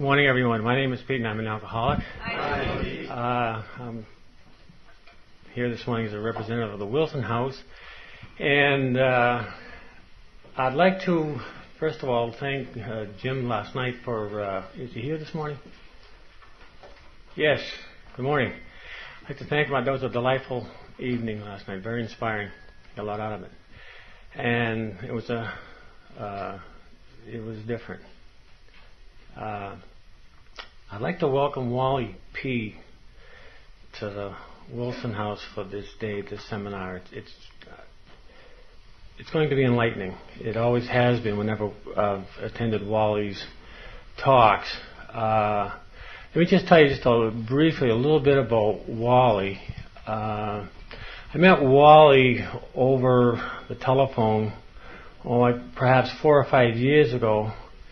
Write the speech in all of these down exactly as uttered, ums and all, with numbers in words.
Good morning, everyone. My name is Pete, and I'm an alcoholic. Hi. Uh, I'm here this morning as a representative of the Wilson House, and uh, I'd like to, first of all, thank uh, Jim last night for. Uh, is he here this morning? Yes. Good morning. I'd like to thank him. That was a delightful evening last night. Very inspiring. Got a lot out of it, and it was a. Uh, it was different. Uh, I'd like to welcome Wally P. to the Wilson House for this day, this seminar. It's it's, uh, it's going to be enlightening. It always has been whenever I've attended Wally's talks. Uh, let me just tell you just a, briefly a little bit about Wally. Uh, I met Wally over the telephone, oh, like perhaps four or five years ago.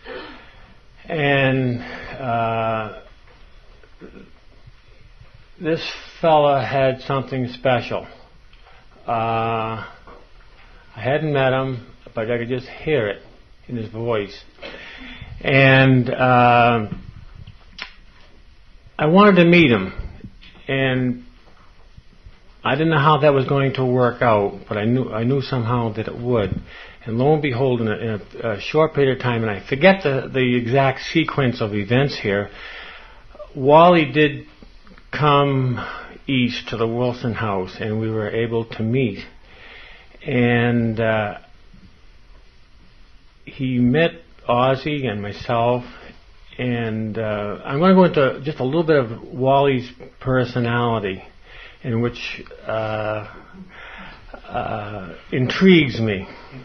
And uh, this fella had something special. Uh, I hadn't met him, but I could just hear it in his voice. And uh, I wanted to meet him. And I didn't know how that was going to work out, but I knew I knew somehow that it would. And lo and behold, in a, in a, a short period of time, and I forget the, the exact sequence of events here, Wally did come east to the Wilson House, and we were able to meet. And uh, he met Ozzy and myself, and uh, I'm going to go into just a little bit of Wally's personality, in which uh, uh, intrigues me.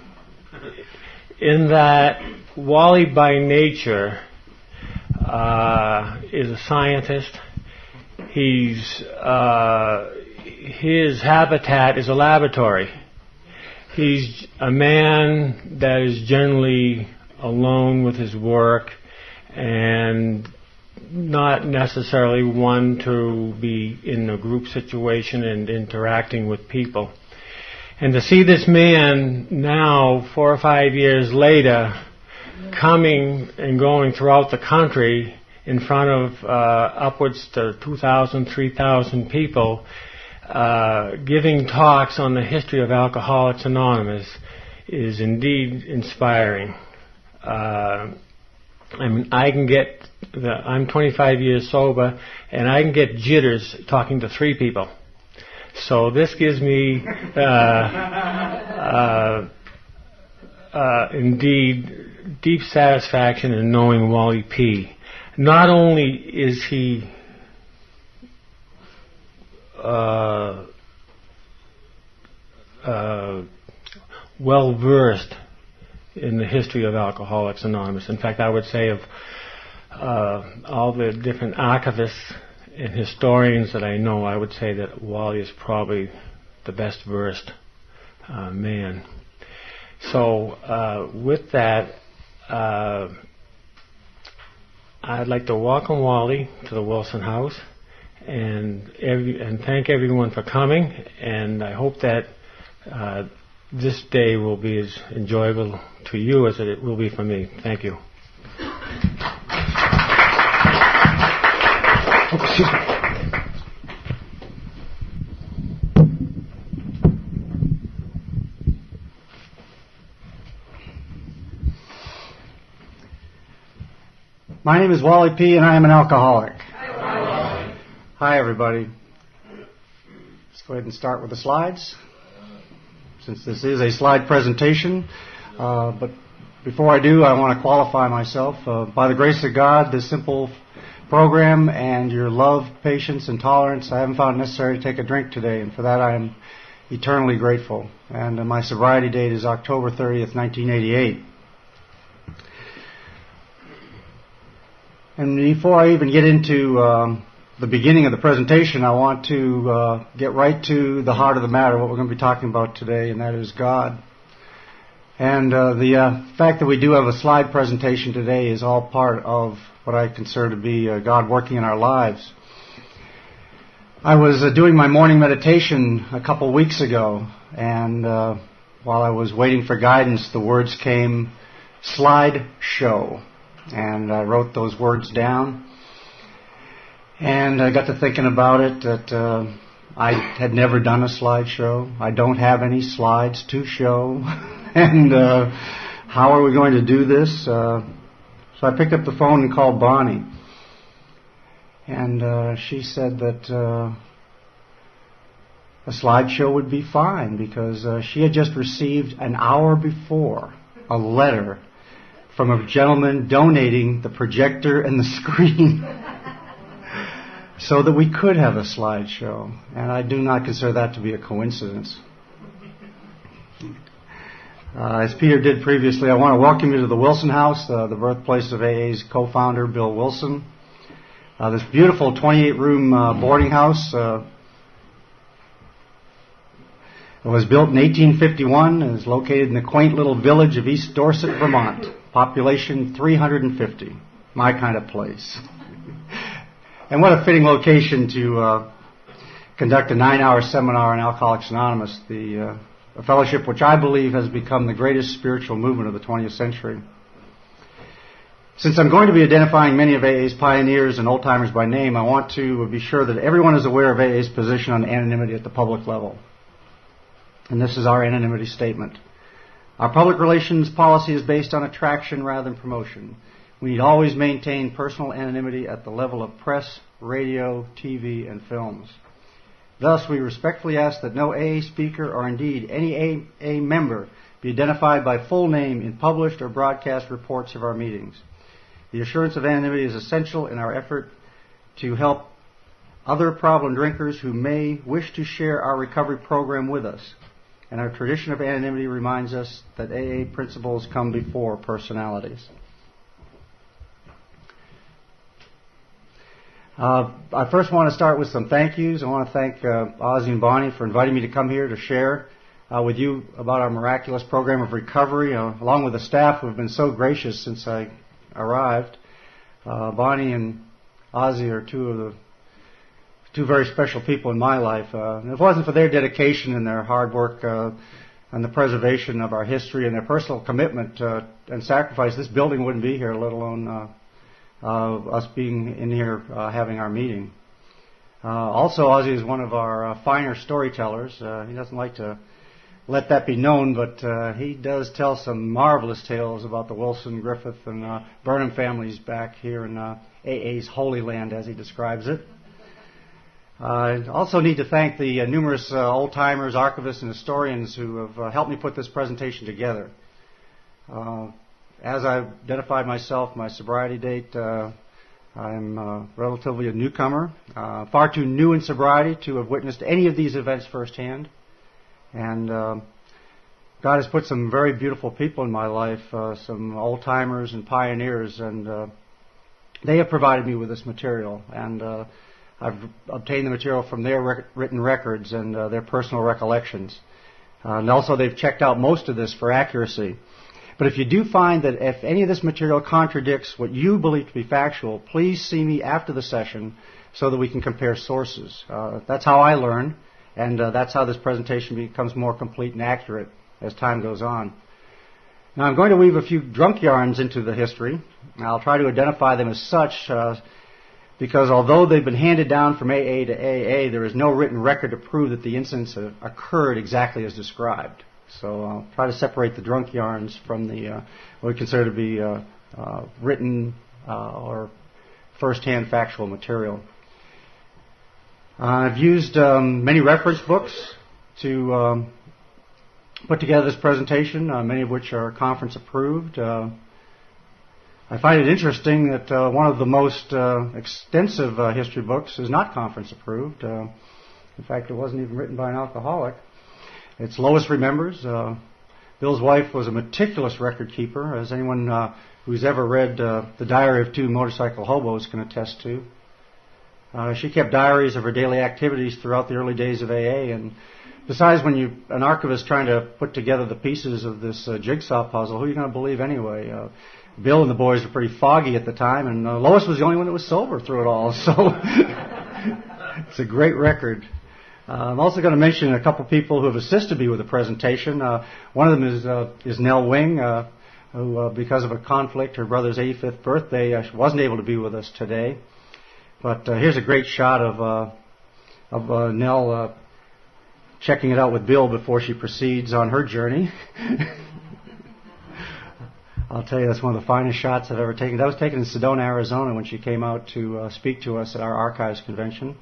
In that Wally by nature uh, is a scientist. He's uh, his habitat is a laboratory. He's a man that is generally alone with his work and not necessarily one to be in a group situation and interacting with people. And to see this man now, four or five years later, coming and going throughout the country in front of uh, upwards to two thousand, three thousand people, uh, giving talks on the history of Alcoholics Anonymous is indeed inspiring. Uh, I mean, I can get, the, I'm twenty-five years sober, and I can get jitters talking to three people. So this gives me, uh, uh, uh, indeed, deep satisfaction in knowing Wally P. Not only is he uh, uh, well versed in the history of Alcoholics Anonymous. In fact, I would say of uh, all the different archivists and historians that I know, I would say that Wally is probably the best versed uh, man. So uh, with that, uh, I'd like to welcome Wally to the Wilson House and every, and thank everyone for coming. And I hope that uh, this day will be as enjoyable to you as it will be for me. Thank you. Excuse me. My name is Wally P. and I am an alcoholic. Hi, Wally. Hi, everybody. Let's go ahead and start with the slides, since this is a slide presentation. Uh, but before I do, I want to qualify myself. Uh, by the grace of God, this simple program and your love, patience, and tolerance, I haven't found it necessary to take a drink today, and for that I am eternally grateful. And uh, my sobriety date is October thirtieth, nineteen eighty-eight. And before I even get into um, the beginning of the presentation, I want to uh, get right to the heart of the matter, what we're going to be talking about today, and that is God. And uh, the uh, fact that we do have a slide presentation today is all part of what I consider to be uh, God working in our lives. I was uh, doing my morning meditation a couple weeks ago, and uh, while I was waiting for guidance, the words came, slide show. and I wrote those words down. And I got to thinking about it, that uh, I had never done a slideshow. I don't have any slides to show. and uh, how are we going to do this? Uh, so I picked up the phone and called Bonnie. And uh, she said that uh, a slideshow would be fine because uh, she had just received an hour before a letter from a gentleman donating the projector and the screen so that we could have a slideshow. And I do not consider that to be a coincidence. Uh, as Peter did previously, I want to welcome you to the Wilson House, uh, the birthplace of A A's co-founder, Bill Wilson. Uh, this beautiful twenty-eight room uh, boarding house uh, was built in eighteen fifty-one and is located in the quaint little village of East Dorset, Vermont. Population three hundred fifty. My kind of place. And what a fitting location to uh, conduct a nine-hour seminar on Alcoholics Anonymous, the uh, a fellowship which I believe has become the greatest spiritual movement of the twentieth century. Since I'm going to be identifying many of A A's pioneers and old-timers by name, I want to be sure that everyone is aware of A A's position on anonymity at the public level. And this is our anonymity statement. Our public relations policy is based on attraction rather than promotion. We need always maintain personal anonymity at the level of press, radio, T V, and films. Thus, we respectfully ask that no A A speaker or indeed any A A member be identified by full name in published or broadcast reports of our meetings. The assurance of anonymity is essential in our effort to help other problem drinkers who may wish to share our recovery program with us. And our tradition of anonymity reminds us that A A principles come before personalities. Uh, I first want to start with some thank yous. I want to thank uh, Ozzie and Bonnie for inviting me to come here to share uh, with you about our miraculous program of recovery, uh, along with the staff who have been so gracious since I arrived. Uh, Bonnie and Ozzie are two of the two very special people in my life. Uh, and if it wasn't for their dedication and their hard work uh, and the preservation of our history and their personal commitment uh, and sacrifice, this building wouldn't be here, let alone uh, uh, us being in here uh, having our meeting. Uh, also, Ozzie is one of our uh, finer storytellers. Uh, he doesn't like to let that be known, but uh, he does tell some marvelous tales about the Wilson, Griffith, and uh, Burnham families back here in uh, A A's Holy Land, as he describes it. I uh, also need to thank the uh, numerous uh, old-timers, archivists, and historians who have uh, helped me put this presentation together. Uh, as I've identified myself, my sobriety date, uh, I'm uh, relatively a newcomer, uh, far too new in sobriety to have witnessed any of these events firsthand. And uh, God has put some very beautiful people in my life, uh, some old-timers and pioneers, and uh, they have provided me with this material. And uh, I've obtained the material from their rec- written records and uh, their personal recollections. Uh, and also they've checked out most of this for accuracy. But if you do find that if any of this material contradicts what you believe to be factual, please see me after the session so that we can compare sources. Uh, that's how I learn, and uh, that's how this presentation becomes more complete and accurate as time goes on. Now I'm going to weave a few drunk yarns into the history. I'll try to identify them as such uh, because although they've been handed down from A A to A A, there is no written record to prove that the incidents occurred exactly as described. So I'll try to separate the drunk yarns from the uh, what we consider to be uh, uh, written uh, or first-hand factual material. Uh, I've used um, many reference books to um, put together this presentation, uh, many of which are conference approved. Uh, I find it interesting that uh, one of the most uh, extensive uh, history books is not conference approved. Uh, in fact, it wasn't even written by an alcoholic. It's Lois Remembers. Uh, Bill's wife was a meticulous record keeper, as anyone uh, who's ever read uh, The Diary of Two Motorcycle Hobos can attest to. Uh, she kept diaries of her daily activities throughout the early days of A A, and besides, when you an archivist trying to put together the pieces of this uh, jigsaw puzzle, who are you going to believe anyway? Uh, Bill and the boys were pretty foggy at the time, and uh, Lois was the only one that was sober through it all, so it's a great record. Uh, I'm also going to mention a couple people who have assisted me with the presentation. Uh, one of them is uh, is Nell Wing. Uh, who, uh, because of a conflict, her brother's eighty-fifth birthday, uh, wasn't able to be with us today. But uh, here's a great shot of uh, of uh, Nell uh, checking it out with Bill before she proceeds on her journey. I'll tell you, that's one of the finest shots I've ever taken. That was taken in Sedona, Arizona, when she came out to uh, speak to us at our archives convention.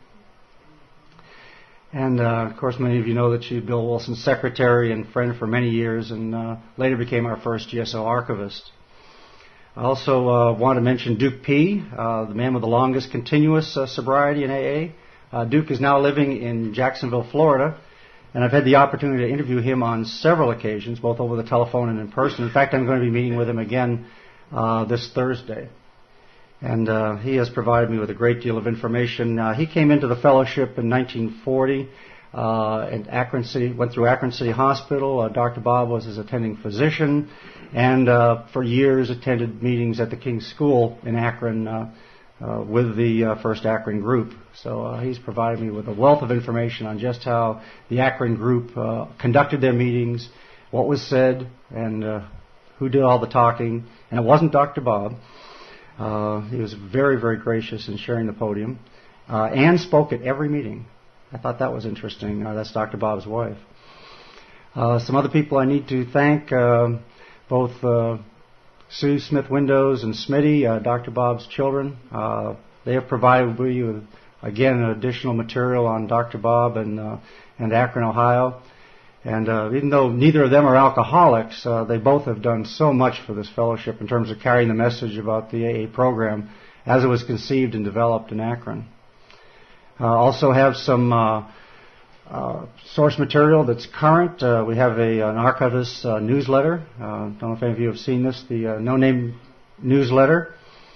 And, uh, of course, many of you know that she was Bill Wilson's secretary and friend for many years, and uh, later became our first G S O archivist. I also uh, want to mention Duke P., uh, the man with the longest continuous uh, sobriety in A A. Uh, Duke is now living in Jacksonville, Florida, and I've had the opportunity to interview him on several occasions, both over the telephone and in person. In fact, I'm going to be meeting with him again uh, this Thursday. And uh, he has provided me with a great deal of information. Uh, he came into the fellowship in nineteen forty uh, in Akron City, went through Akron City Hospital. Uh, Doctor Bob was his attending physician, and uh, for years attended meetings at the King's School in Akron uh, uh, with the uh, first Akron group. So uh, he's provided me with a wealth of information on just how the Akron group uh, conducted their meetings, what was said, and uh, who did all the talking. And it wasn't Doctor Bob. Uh, he was very, very gracious in sharing the podium. Uh, Anne spoke at every meeting. I thought that was interesting. Uh, that's Doctor Bob's wife. Uh, some other people I need to thank, uh, both uh, Sue Smith-Windows and Smitty, uh, Doctor Bob's children. Uh, they have provided me with, again, additional material on Doctor Bob and, uh, and Akron, Ohio. And uh, even though neither of them are alcoholics, uh, they both have done so much for this fellowship in terms of carrying the message about the A A program as it was conceived and developed in Akron. Uh, also have some uh, uh, source material that's current. Uh, we have a, an archivist uh, newsletter. I uh, don't know if any of you have seen this, the uh, No Name newsletter.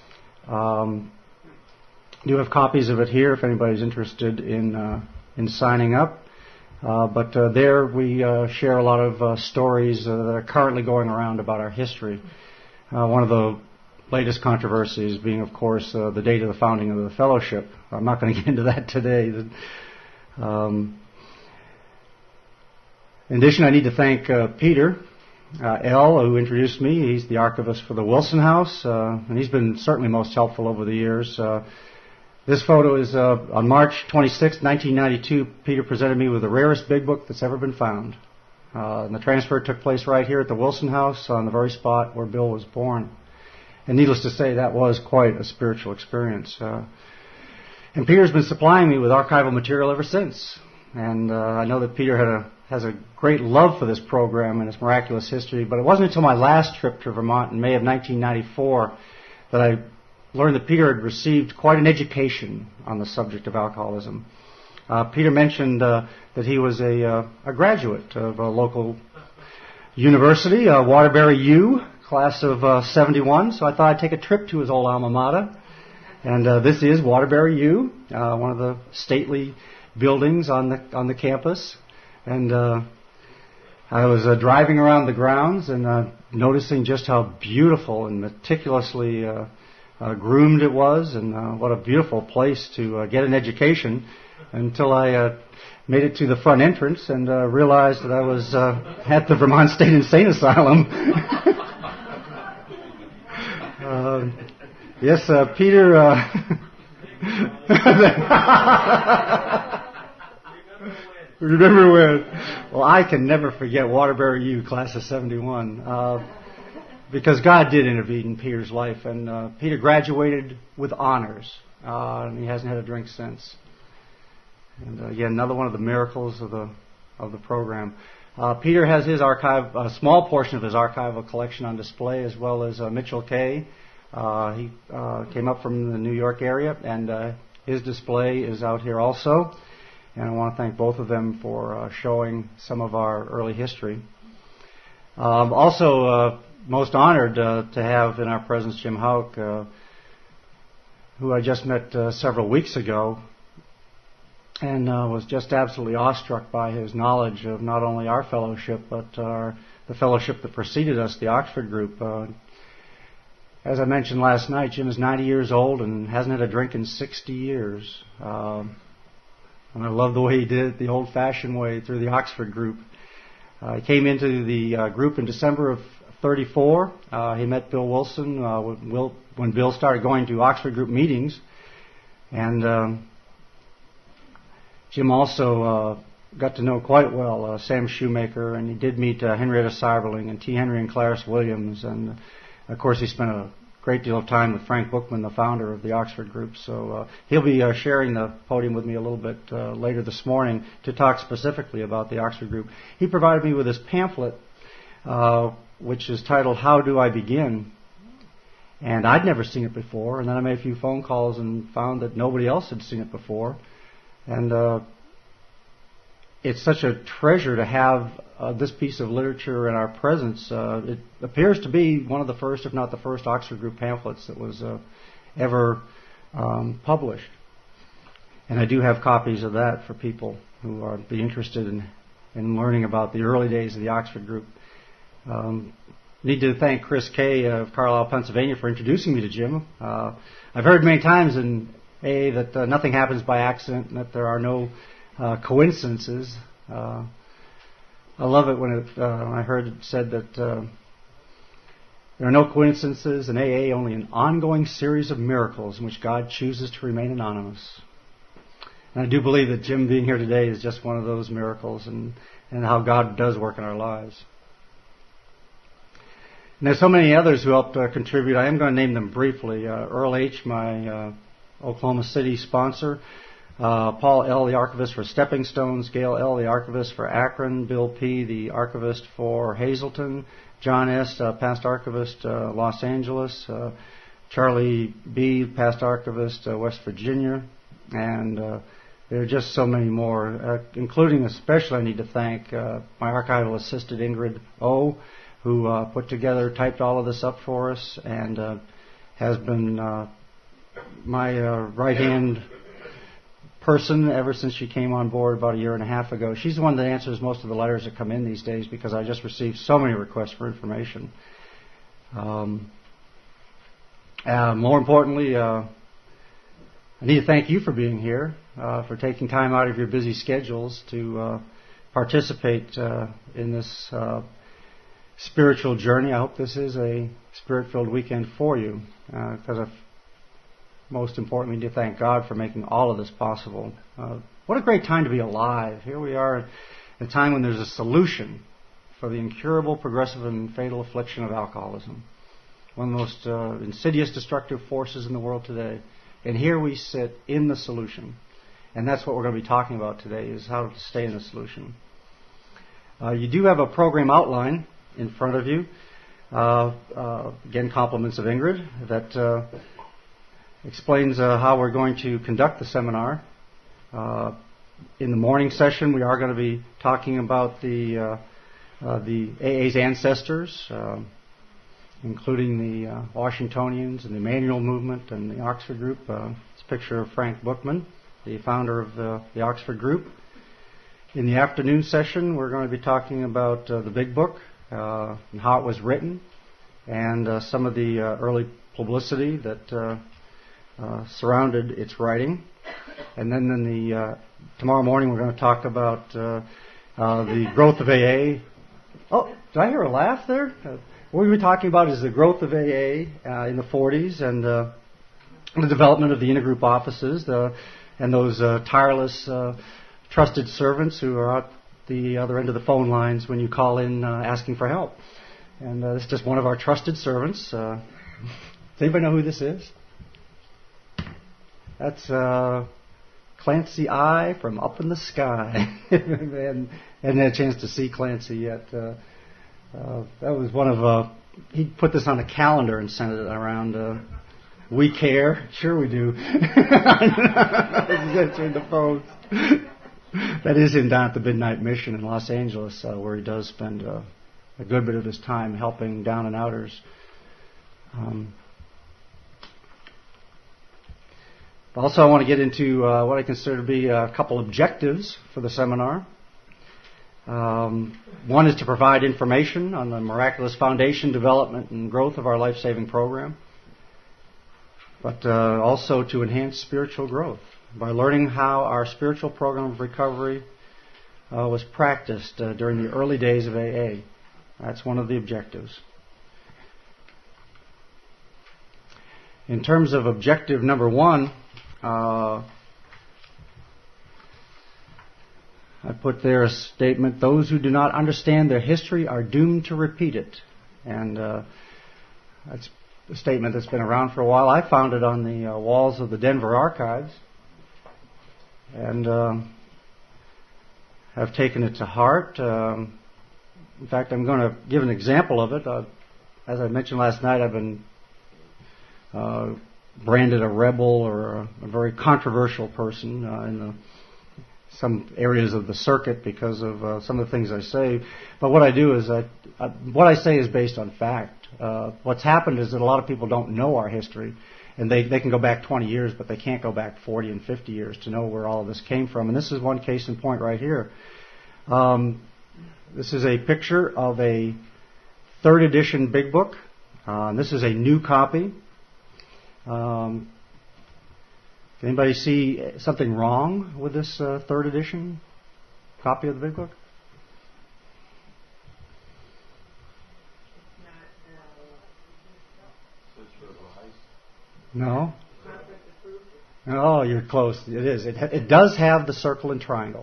Um, do have copies of it here if anybody's interested in uh, in signing up. Uh, but uh, there we uh, share a lot of uh, stories uh, that are currently going around about our history. Uh, one of the latest controversies being, of course, uh, the date of the founding of the fellowship. I'm not going to get into that today. Um, in addition, I need to thank uh, Peter uh, L., who introduced me. He's the archivist for the Wilson House, uh, and he's been certainly most helpful over the years. Uh, This photo is uh, on March twenty-sixth, nineteen ninety-two. Peter presented me with the rarest big book that's ever been found. Uh, and the transfer took place right here at the Wilson House on the very spot where Bill was born. And needless to say, that was quite a spiritual experience. Uh, and Peter's been supplying me with archival material ever since. And uh, I know that Peter had a, has a great love for this program and its miraculous history. But it wasn't until my last trip to Vermont in May of nineteen ninety-four that I learned that Peter had received quite an education on the subject of alcoholism. Uh, Peter mentioned uh, that he was a, uh, a graduate of a local university, uh, Waterbury U, class of uh, seventy-one, so I thought I'd take a trip to his old alma mater. And uh, this is Waterbury U, uh, one of the stately buildings on the on the campus. And uh, I was uh, driving around the grounds and uh, noticing just how beautiful and meticulously uh, Uh, groomed it was, and uh, what a beautiful place to uh, get an education, until I uh, made it to the front entrance and uh, realized that I was uh, at the Vermont State Insane Asylum. uh, yes, uh, Peter... Uh, Remember when? Well, I can never forget Waterbury U, class of seventy-one. Uh, Because God did intervene in Peter's life, and uh, Peter graduated with honors, uh, and he hasn't had a drink since. And uh, again, another one of the miracles of the of the program. Uh, Peter has his archive, a small portion of his archival collection on display, as well as uh, Mitchell Kay. Uh, he uh, came up from the New York area, and uh, his display is out here also. And I want to thank both of them for uh, showing some of our early history. Um, also. Uh, Most honored uh, to have in our presence Jim Houck, uh, who I just met uh, several weeks ago, and uh, was just absolutely awestruck by his knowledge of not only our fellowship, but our, the fellowship that preceded us, the Oxford group. Uh, as I mentioned last night, Jim is ninety years old and hasn't had a drink in sixty years. Uh, and I love the way he did it the old-fashioned way through the Oxford group. Uh, he came into the uh, group in December of thirty-four. Uh, he met Bill Wilson uh, when, Will, when Bill started going to Oxford Group meetings. And um, Jim also uh, got to know quite well uh, Sam Shoemaker, and he did meet uh, Henrietta Seiberling and T. Henry and Clarice Williams. And, uh, of course, he spent a great deal of time with Frank Bookman, the founder of the Oxford Group. So uh, he'll be uh, sharing the podium with me a little bit uh, later this morning to talk specifically about the Oxford Group. He provided me with this pamphlet, uh, which is titled, How Do I Begin? And I'd never seen it before, and then I made a few phone calls and found that nobody else had seen it before. And uh, it's such a treasure to have uh, this piece of literature in our presence. Uh, it appears to be one of the first, if not the first, Oxford Group pamphlets that was uh, ever um, published. And I do have copies of that for people who are be interested in, in learning about the early days of the Oxford Group. Um, need to thank Chris Kay of Carlisle, Pennsylvania for introducing me to Jim. Uh, I've heard many times in A A that uh, nothing happens by accident and that there are no uh, coincidences. Uh, I love it when it, uh, I heard it said that uh, there are no coincidences in A A, only an ongoing series of miracles in which God chooses to remain anonymous. And I do believe that Jim being here today is just one of those miracles, and, and how God does work in our lives. And there's so many others who helped uh, contribute. I am going to name them briefly. Uh, Earl H., my uh, Oklahoma City sponsor. Uh, Paul L., the archivist for Stepping Stones. Gail L., the archivist for Akron. Bill P., the archivist for Hazleton. John S., uh, past archivist, uh, Los Angeles. Uh, Charlie B., past archivist, uh, West Virginia. And uh, there are just so many more, uh, including especially I need to thank uh, my archival assistant, Ingrid O., who uh, put together, typed all of this up for us, and uh, has been uh, my uh, right-hand person ever since she came on board about a year and a half ago. She's the one that answers most of the letters that come in these days because I just received so many requests for information. Um, uh, more importantly, uh, I need to thank you for being here, uh, for taking time out of your busy schedules to uh, participate uh, in this uh, spiritual journey. I hope this is a spirit-filled weekend for you, because uh, most importantly, to thank God for making all of this possible. Uh, what a great time to be alive. Here we are at a time when there's a solution for the incurable, progressive, and fatal affliction of alcoholism, one of the most uh, insidious, destructive forces in the world today. And here we sit in the solution. And that's what we're going to be talking about today, is how to stay in the solution. Uh, you do have a program outline in front of you. Uh, uh, again, compliments of Ingrid, that uh, explains uh, how we're going to conduct the seminar. Uh, in the morning session, we are going to be talking about the uh, uh, the A A's ancestors, uh, including the uh, Washingtonians and the Emmanuel Movement and the Oxford Group. Uh, it's a picture of Frank Bookman, the founder of the, the Oxford Group. In the afternoon session, we're going to be talking about uh, the Big Book, Uh, and how it was written, and uh, some of the uh, early publicity that uh, uh, surrounded its writing. And then in the uh, tomorrow morning, we're going to talk about uh, uh, the growth of A A. Oh, did I hear a laugh there? Uh, what we were talking about is the growth of A A uh, in the forties, and uh, the development of the intergroup offices, the, and those uh, tireless, uh, trusted servants who are out the other end of the phone lines when you call in uh, asking for help. And uh, this is just one of our trusted servants. Uh, does anybody know who this is? That's uh, Clancy I from Up in the Sky. and hadn't had a chance to see Clancy yet. Uh, uh, that was one of, uh, he put this on a calendar and sent it around. Uh, we care. Sure we do. Answering the phones. That is in down at the Midnight Mission in Los Angeles, uh, where he does spend uh, a good bit of his time helping down and outers. Um, also, I want to get into uh, what I consider to be a couple objectives for the seminar. Um, one is to provide information on the miraculous foundation, development, and growth of our life-saving program, but uh, also to enhance spiritual growth by learning how our spiritual program of recovery uh, was practiced uh, during the early days of A A. That's one of the objectives. In terms of objective number one, uh, I put there a statement, those who do not understand their history are doomed to repeat it. And uh, that's a statement that's been around for a while. I found it on the uh, walls of the Denver Archives. And uh, have taken it to heart. Um, in fact, I'm going to give an example of it. Uh, as I mentioned last night, I've been uh, branded a rebel or a, a very controversial person uh, in the some areas of the circuit because of uh, some of the things I say. But what I do is I, I, what I say is based on fact. Uh, what's happened is that a lot of people don't know our history, and they, they can go back twenty years, but they can't go back forty and fifty years to know where all of this came from. And this is one case in point right here. Um, this is a picture of a third edition Big Book. Uh, this is a new copy. Um, Can anybody see something wrong with this uh, third edition copy of the Big Book? No? Oh, you're close. It is. It, ha- it does have the circle and triangle.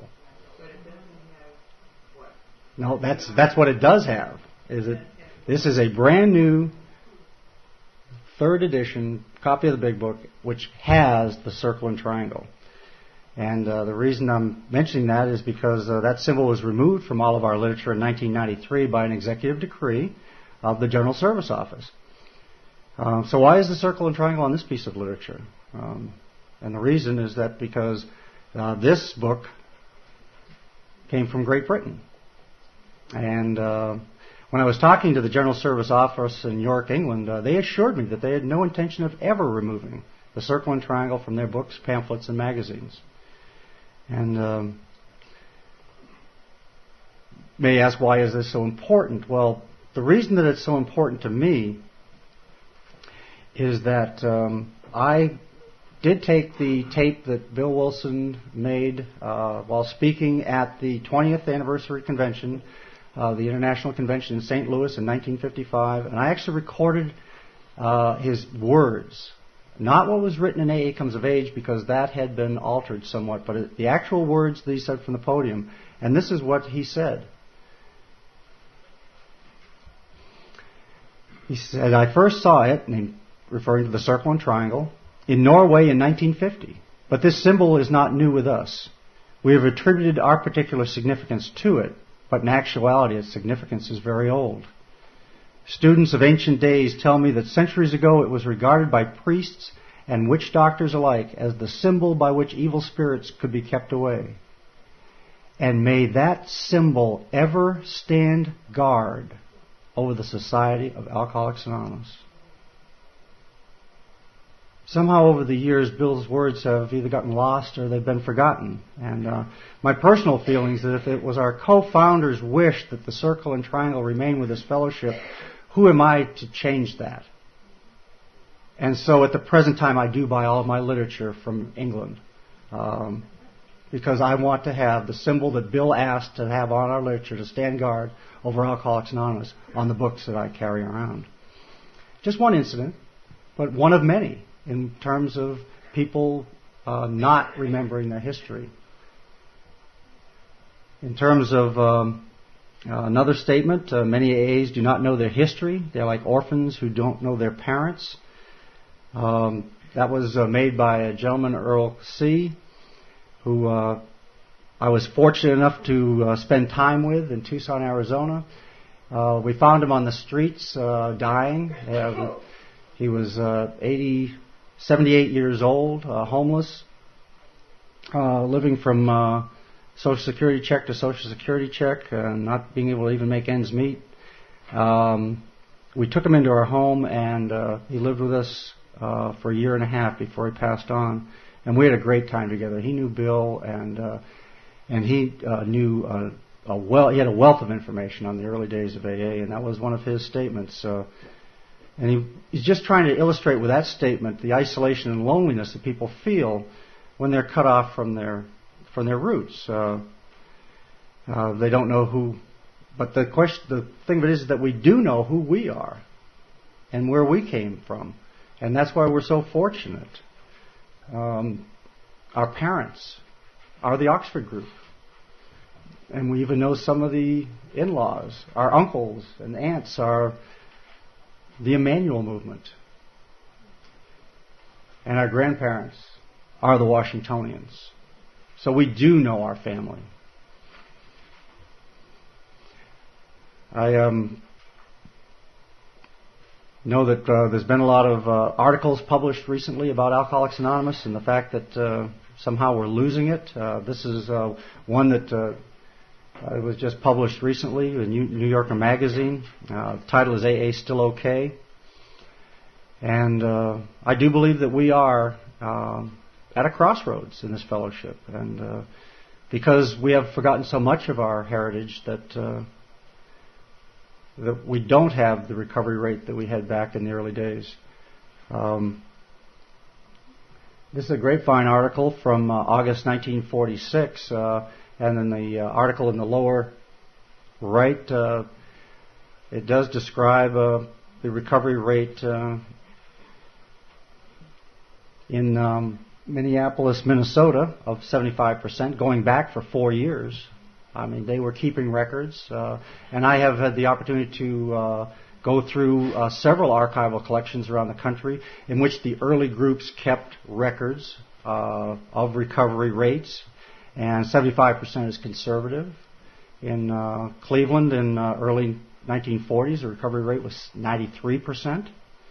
No, that's that's what it does have. Is it? This is a brand new third edition copy of the Big Book, which has the circle and triangle. And uh, the reason I'm mentioning that is because uh, that symbol was removed from all of our literature in nineteen ninety-three by an executive decree of the General Service Office. Um, so why is the circle and triangle on this piece of literature? Um, and the reason is that because uh, this book came from Great Britain. And uh, when I was talking to the General Service Office in York, England, uh, they assured me that they had no intention of ever removing the circle and triangle from their books, pamphlets, and magazines. And um, may ask, why is this so important? Well, the reason that it's so important to me is that um, I did take the tape that Bill Wilson made uh, while speaking at the twentieth anniversary convention, uh, the International Convention in Saint Louis in nineteen fifty-five, and I actually recorded uh, his words. Not what was written in A A Comes of Age, because that had been altered somewhat, but it, the actual words that he said from the podium. And this is what he said. He said, I first saw it, and he, referring to the circle and triangle, in Norway in nineteen fifty. But this symbol is not new with us. We have attributed our particular significance to it, but in actuality its significance is very old. Students of ancient days tell me that centuries ago it was regarded by priests and witch doctors alike as the symbol by which evil spirits could be kept away. And may that symbol ever stand guard over the Society of Alcoholics Anonymous. Somehow over the years, Bill's words have either gotten lost or they've been forgotten. And uh, my personal feeling is that if it was our co-founders' wish that the circle and triangle remain with this fellowship, who am I to change that? And so at the present time, I do buy all of my literature from England. Um, because I want to have the symbol that Bill asked to have on our literature to stand guard over Alcoholics Anonymous on the books that I carry around. Just one incident, but one of many in terms of people uh, not remembering their history. In terms of um, uh, another statement, uh, many A As do not know their history. They're like orphans who don't know their parents. Um, that was uh, made by a gentleman, Earl C., who uh, I was fortunate enough to uh, spend time with in Tucson, Arizona. Uh, we found him on the streets, uh, dying. Uh, he was uh, eighty, seventy-eight years old, uh, homeless, uh, living from uh, Social Security check to Social Security check, uh, not being able to even make ends meet. Um, we took him into our home, and uh, he lived with us uh, for a year and a half before he passed on. And we had a great time together. He knew Bill, and uh, and he uh, knew uh, a well. He had a wealth of information on the early days of A A, and that was one of his statements. Uh, and he, he's just trying to illustrate with that statement the isolation and loneliness that people feel when they're cut off from their from their roots. Uh, uh, they don't know who, but the question, the thing of it is that we do know who we are and where we came from. And that's why we're so fortunate. Um, our parents are the Oxford group. And we even know some of the in-laws. Our uncles and aunts are the Emmanuel movement. And our grandparents are the Washingtonians. So we do know our family. I um, know that uh, there's been a lot of uh, articles published recently about Alcoholics Anonymous and the fact that uh, somehow we're losing it. Uh, this is uh, one that uh, it was just published recently in New Yorker Magazine. Uh, the title is A A Still Okay? And uh, I do believe that we are uh, at a crossroads in this fellowship. And uh, because we have forgotten so much of our heritage that uh, that we don't have the recovery rate that we had back in the early days. Um, this is a Grapevine article from uh, August nineteen forty-six, uh, and in the uh, article in the lower right, uh, it does describe uh, the recovery rate uh, in um, Minneapolis, Minnesota of seventy-five percent, going back for four years. I mean, they were keeping records, uh, and I have had the opportunity to uh, go through uh, several archival collections around the country in which the early groups kept records uh, of recovery rates, and seventy-five percent is conservative. In uh, Cleveland in uh, early nineteen forties, the recovery rate was ninety-three percent,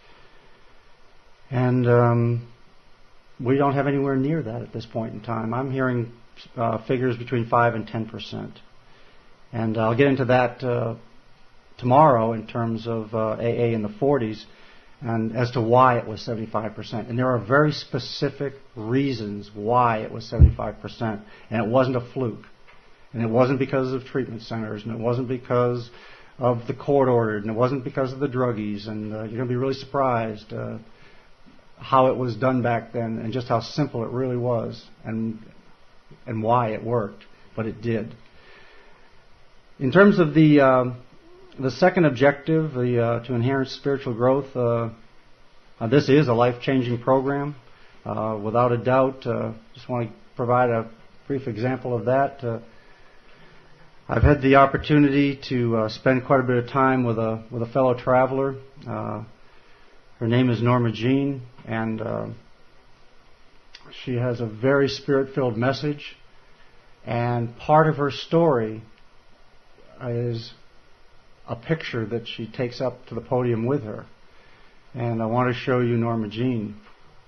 and um, we don't have anywhere near that at this point in time. I'm hearing Uh, figures between five and ten percent. And I'll get into that uh, tomorrow in terms of uh, A A in the forties and as to why it was seventy-five percent. And there are very specific reasons why it was seventy-five percent. And it wasn't a fluke. And it wasn't because of treatment centers, and it wasn't because of the court ordered, and it wasn't because of the druggies. And uh, you're going to be really surprised uh, how it was done back then and just how simple it really was. And and why it worked, but it did. In terms of the uh, the second objective, the uh, to enhance spiritual growth, uh, uh, this is a life-changing program, uh, without a doubt. Uh, just want to provide a brief example of that. Uh, I've had the opportunity to uh, spend quite a bit of time with a with a fellow traveler. Uh, her name is Norma Jean, and uh, she has a very spirit-filled message, and part of her story is a picture that she takes up to the podium with her. And I want to show you Norma Jean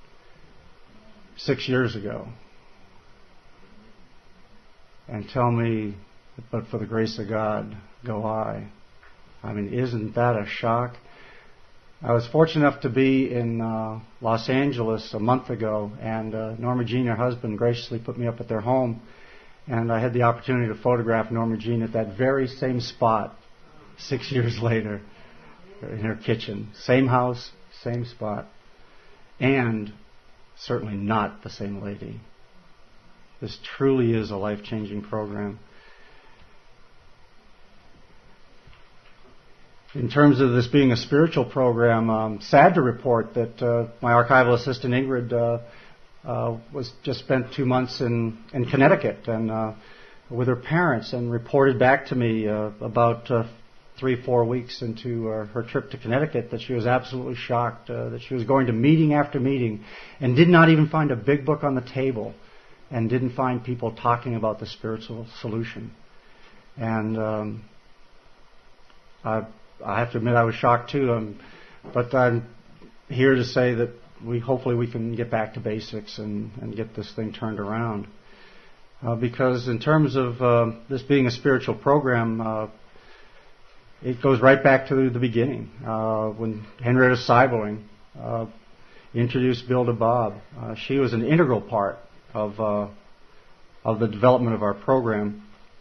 six years ago. And tell me, but for the grace of God, go I. I mean, isn't that a shock? I was fortunate enough to be in uh, Los Angeles a month ago, and uh, Norma Jean, her husband, graciously put me up at their home, and I had the opportunity to photograph Norma Jean at that very same spot six years later in her kitchen. Same house, same spot, and certainly not the same lady. This truly is a life-changing program. In terms of this being a spiritual program, I'm sad to report that uh, my archival assistant Ingrid uh, uh, was just spent two months in, in Connecticut and uh, with her parents, and reported back to me uh, about uh, three, four weeks into uh, her trip to Connecticut that she was absolutely shocked, uh, that she was going to meeting after meeting and did not even find a big book on the table and didn't find people talking about the spiritual solution. And um, I I have to admit I was shocked too, um, but I'm here to say that we hopefully we can get back to basics and, and get this thing turned around. Uh, because in terms of uh, this being a spiritual program, uh, it goes right back to the beginning, uh, when Henrietta Seiberling uh, introduced Bill to Bob. Uh, she was an integral part of uh, of the development of our program.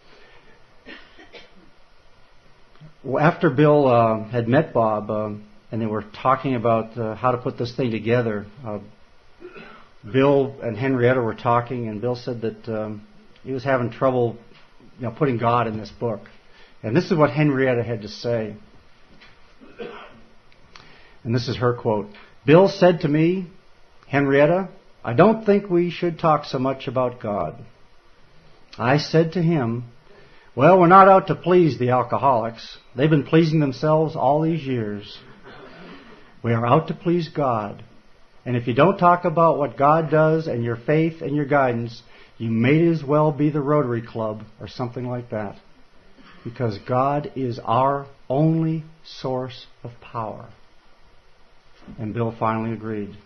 After Bill uh, had met Bob uh, and they were talking about uh, how to put this thing together, uh, Bill and Henrietta were talking, and Bill said that um, he was having trouble, you know, putting God in this book. And this is what Henrietta had to say. And this is her quote. Bill said to me, Henrietta, I don't think we should talk so much about God. I said to him, well, we're not out to please the alcoholics. They've been pleasing themselves all these years. We are out to please God. And if you don't talk about what God does and your faith and your guidance, you may as well be the Rotary Club or something like that. Because God is our only source of power. And Bill finally agreed.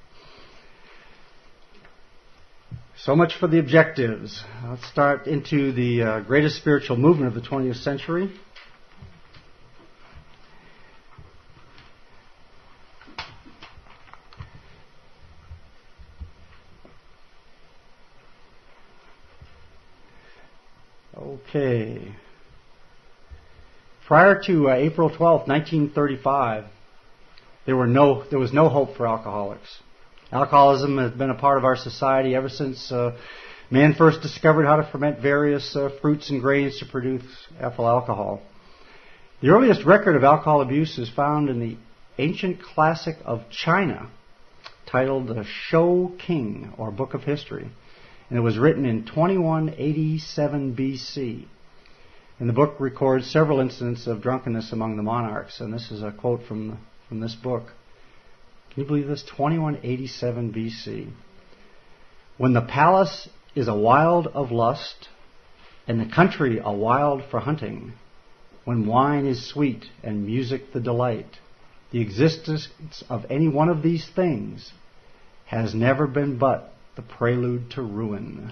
So much for the objectives. Let's start into the uh, greatest spiritual movement of the twentieth century. Okay. Prior to uh, April twelfth, nineteen thirty-five, there were no there was no hope for alcoholics. Alcoholism has been a part of our society ever since uh, man first discovered how to ferment various uh, fruits and grains to produce ethyl alcohol. The earliest record of alcohol abuse is found in the ancient classic of China, titled the Shou King, or Book of History, and it was written in twenty-one eighty-seven B C. And the book records several incidents of drunkenness among the monarchs, and this is a quote from from this book. Can you believe this? twenty-one eighty-seven B C. When the palace is a wild of lust, and the country a wild for hunting, when wine is sweet and music the delight, the existence of any one of these things has never been but the prelude to ruin.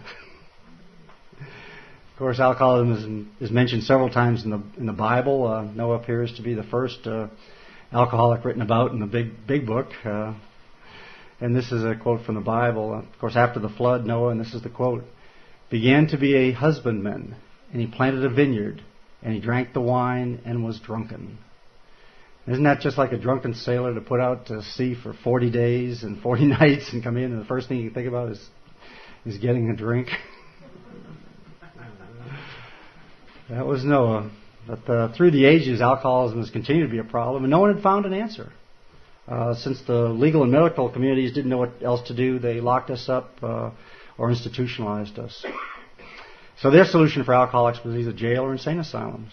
Of course, alcoholism is, is mentioned several times in the in the Bible. Uh, Noah appears to be the first uh, alcoholic written about in the big big book. Uh, and this is a quote from the Bible. Uh, of course, after the flood, Noah, and this is the quote, began to be a husbandman, and he planted a vineyard, and he drank the wine and was drunken. Isn't that just like a drunken sailor to put out to sea for forty days and forty nights and come in, and the first thing you think about is is getting a drink? That was Noah. But uh, through the ages, alcoholism has continued to be a problem, and no one had found an answer. Uh, since the legal and medical communities didn't know what else to do, they locked us up uh, or institutionalized us. So their solution for alcoholics was either jail or insane asylums.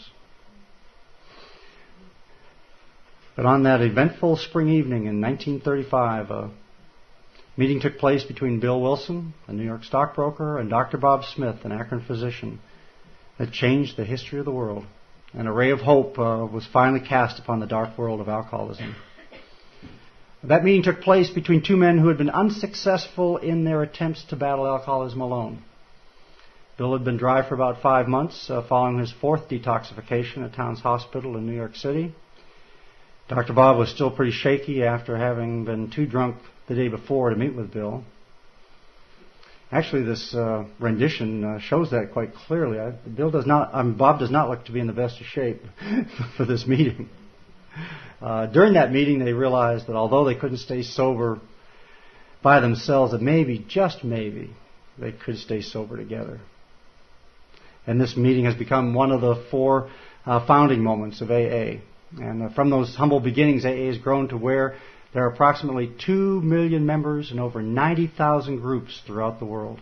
But on that eventful spring evening in nineteen thirty-five, a meeting took place between Bill Wilson, a New York stockbroker, and Doctor Bob Smith, an Akron physician, that changed the history of the world. An ray of hope uh, was finally cast upon the dark world of alcoholism. That meeting took place between two men who had been unsuccessful in their attempts to battle alcoholism alone. Bill had been dry for about five months uh, following his fourth detoxification at Towns Hospital in New York City. Doctor Bob was still pretty shaky after having been too drunk the day before to meet with Bill. Actually, this uh, rendition uh, shows that quite clearly. I, Bill does not, um, Bob does not look to be in the best of shape for this meeting. Uh, during that meeting, they realized that although they couldn't stay sober by themselves, that maybe, just maybe, they could stay sober together. And this meeting has become one of the four uh, founding moments of A A. And uh, from those humble beginnings, A A has grown to where there are approximately two million members and over ninety thousand groups throughout the world.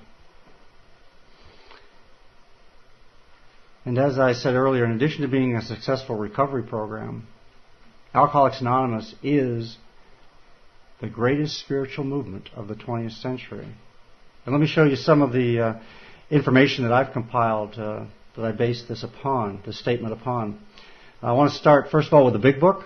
And as I said earlier, in addition to being a successful recovery program, Alcoholics Anonymous is the greatest spiritual movement of the twentieth century. And let me show you some of the uh, information that I've compiled uh, that I base this upon, this statement upon. I want to start, first of all, with the Big Book.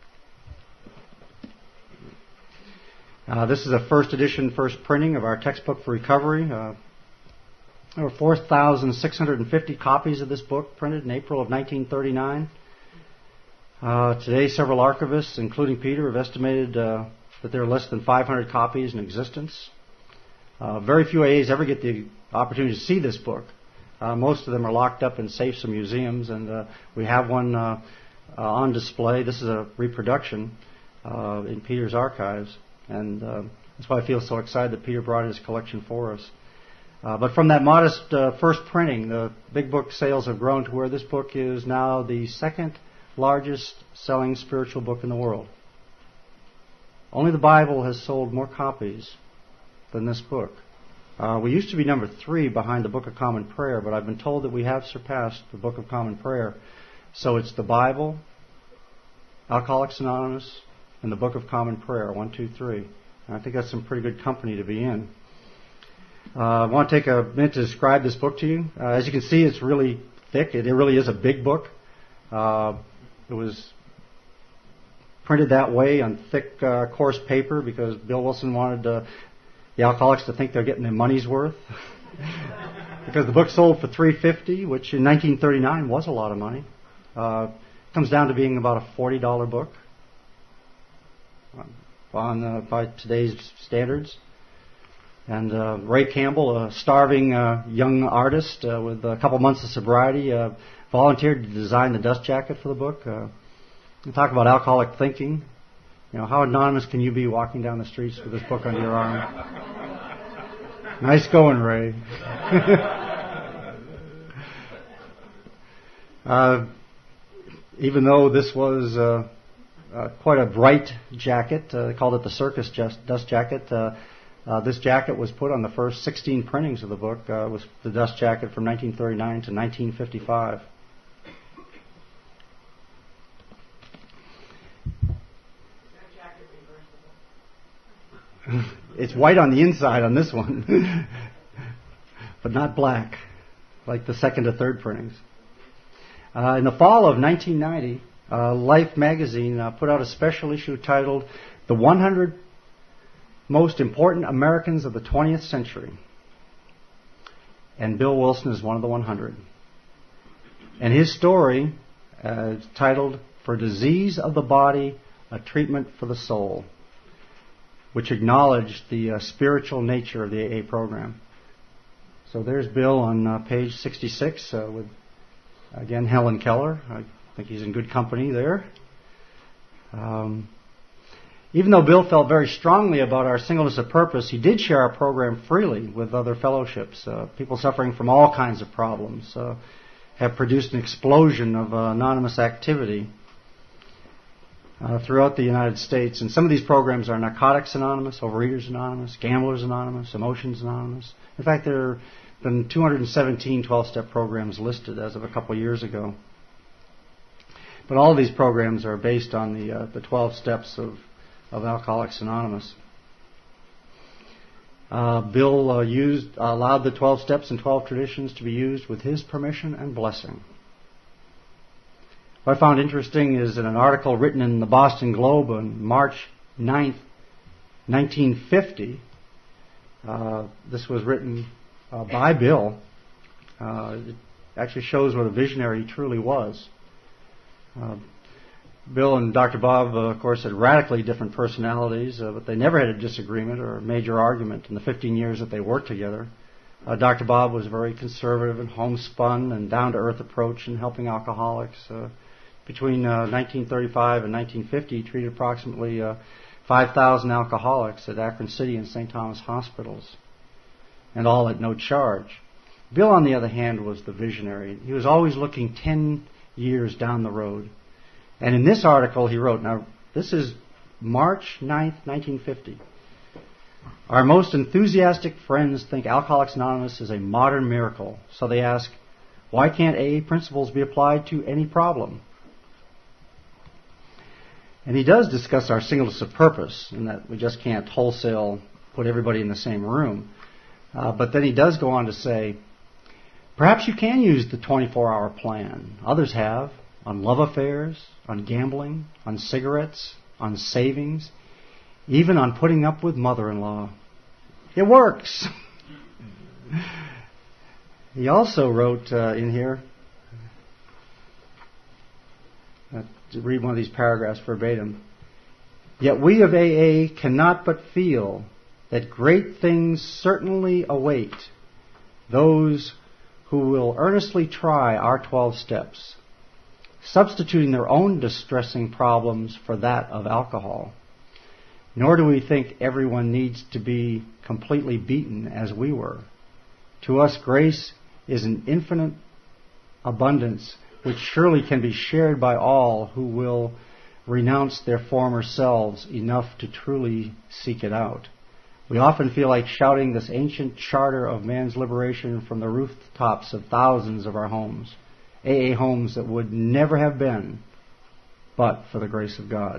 Uh, this is a first edition, first printing of our textbook for recovery. Uh, there were four thousand six hundred fifty copies of this book printed in April of nineteen thirty-nine. Uh, today, several archivists, including Peter, have estimated uh, that there are less than five hundred copies in existence. Uh, very few A As ever get the opportunity to see this book. Uh, most of them are locked up in safes in museums, and uh, we have one uh, uh, on display. This is a reproduction uh, in Peter's archives. And uh, that's why I feel so excited that Peter brought his collection for us. Uh, but from that modest uh, first printing, the Big Book sales have grown to where this book is now the second largest selling spiritual book in the world. only the Bible has sold more copies than this book. Uh, we used to be number three behind the Book of Common Prayer, but I've been told that we have surpassed the Book of Common Prayer. So it's the Bible, Alcoholics Anonymous, and the Book of Common Prayer, one, two, three. And I think that's some pretty good company to be in. Uh, I want to take a minute to describe this book to you. Uh, as you can see, it's really thick. It, it really is a big book. Uh, it was printed that way on thick, uh, coarse paper because Bill Wilson wanted uh, the alcoholics to think they're getting their money's worth. Because the book sold for three dollars and fifty cents, which in nineteen thirty-nine was a lot of money. Uh, comes down to being about a forty dollars book on uh, by today's standards. And uh, Ray Campbell, a starving uh, young artist uh, with a couple months of sobriety, uh, volunteered to design the dust jacket for the book. Uh, we talk about alcoholic thinking. You know, how anonymous can you be walking down the streets with this book under your arm? Nice going, Ray. uh, even though this was uh, uh, quite a bright jacket, uh, they called it the circus just dust jacket. Uh, Uh, this jacket was put on the first sixteen printings of the book. Uh, it was the dust jacket from nineteen thirty-nine to nineteen fifty-five. It's white on the inside on this one, but not black, like the second or third printings. Uh, in the fall of nineteen ninety, uh, Life magazine uh, put out a special issue titled "The one hundred Most Important Americans of the twentieth Century." And Bill Wilson is one of the one hundred. And his story uh, is titled "For Disease of the Body, a Treatment for the Soul," which acknowledged the uh, spiritual nature of the A A program. So there's Bill on uh, page sixty-six uh, with, again, Helen Keller. I think he's in good company there. Um, Even though Bill felt very strongly about our singleness of purpose, he did share our program freely with other fellowships. Uh, people suffering from all kinds of problems uh, have produced an explosion of uh, anonymous activity uh, throughout the United States. And some of these programs are Narcotics Anonymous, Overeaters Anonymous, Gamblers Anonymous, Emotions Anonymous. In fact, there have been two hundred seventeen twelve-step programs listed as of a couple of years ago. But all of these programs are based on the uh, the twelve steps of of Alcoholics Anonymous. Uh, Bill uh, used uh, allowed the twelve steps and twelve traditions to be used with his permission and blessing. What I found interesting is in an article written in the Boston Globe on March ninth, nineteen fifty, uh, this was written uh, by Bill. Uh, it actually shows what a visionary he truly was. Uh, Bill and Doctor Bob, uh, of course, had radically different personalities, uh, but they never had a disagreement or a major argument in the fifteen years that they worked together. Uh, Doctor Bob was a very conservative and homespun and down-to-earth approach in helping alcoholics. Uh, between uh, nineteen thirty-five and nineteen fifty, he treated approximately uh, five thousand alcoholics at Akron City and Saint Thomas hospitals, and all at no charge. Bill, on the other hand, was the visionary. He was always looking ten years down the road. And in this article he wrote, now this is March ninth, nineteen fifty. Our most enthusiastic friends think Alcoholics Anonymous is a modern miracle. So they ask, why can't A A principles be applied to any problem? And he does discuss our singleness of purpose, in that we just can't wholesale put everybody in the same room. Uh, but then he does go on to say, perhaps you can use the twenty-four hour plan. Others have. On love affairs, on gambling, on cigarettes, on savings, even on putting up with mother-in-law. It works. He also wrote uh, in here, uh, to read one of these paragraphs verbatim, yet we of A A cannot but feel that great things certainly await those who will earnestly try our twelve steps, substituting their own distressing problems for that of alcohol. Nor do we think everyone needs to be completely beaten as we were. To us, grace is an infinite abundance which surely can be shared by all who will renounced their former selves enough to truly seek it out. We often feel like shouting this ancient charter of man's liberation from the rooftops of thousands of our homes, A A homes that would never have been but for the grace of God.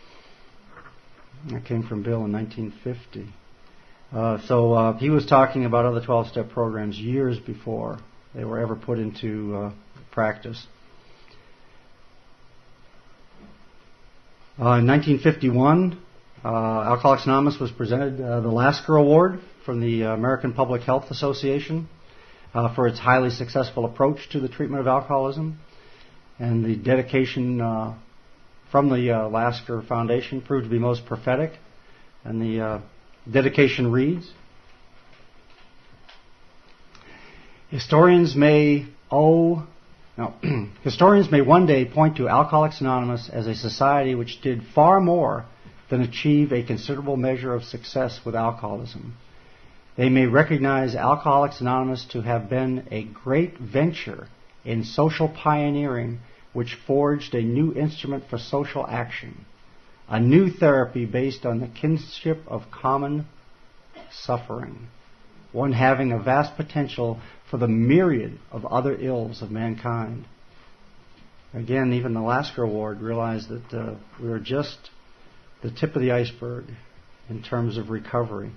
That came from Bill in nineteen fifty. Uh, so uh, he was talking about other twelve-step programs years before they were ever put into uh, practice. Uh, in nineteen fifty-one, uh, Alcoholics Anonymous was presented uh, the Lasker Award from the American Public Health Association uh, for its highly successful approach to the treatment of alcoholism. And the dedication uh, from the uh, Lasker Foundation proved to be most prophetic. And the uh, dedication reads, Historians may owe Now, historians may one day point to Alcoholics Anonymous as a society which did far more than achieve a considerable measure of success with alcoholism. They may recognize Alcoholics Anonymous to have been a great venture in social pioneering which forged a new instrument for social action, a new therapy based on the kinship of common suffering, one having a vast potential for the myriad of other ills of mankind. Again, even the Lasker Award realized that uh, we were just the tip of the iceberg in terms of recovery.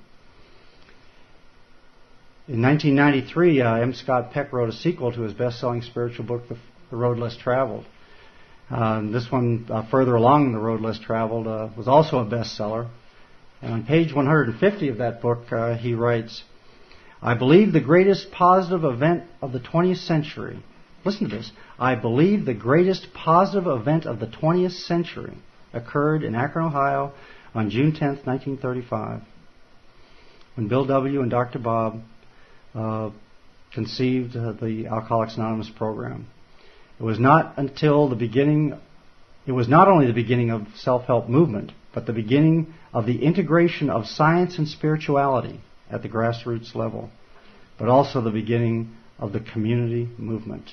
In nineteen ninety-three, uh, M. Scott Peck wrote a sequel to his best-selling spiritual book, The, the Road Less Traveled. Uh, this one, uh, further along the Road Less Traveled, uh, was also a bestseller. And on page one hundred fifty of that book, uh, he writes, I believe the greatest positive event of the twentieth century, listen to this, I believe the greatest positive event of the twentieth century occurred in Akron, Ohio on June tenth, nineteen thirty-five, when Bill W. and Doctor Bob uh, conceived uh, the Alcoholics Anonymous program. It was not until the beginning, it was not only the beginning of self-help movement, but the beginning of the integration of science and spirituality at the grassroots level, but also the beginning of the community movement.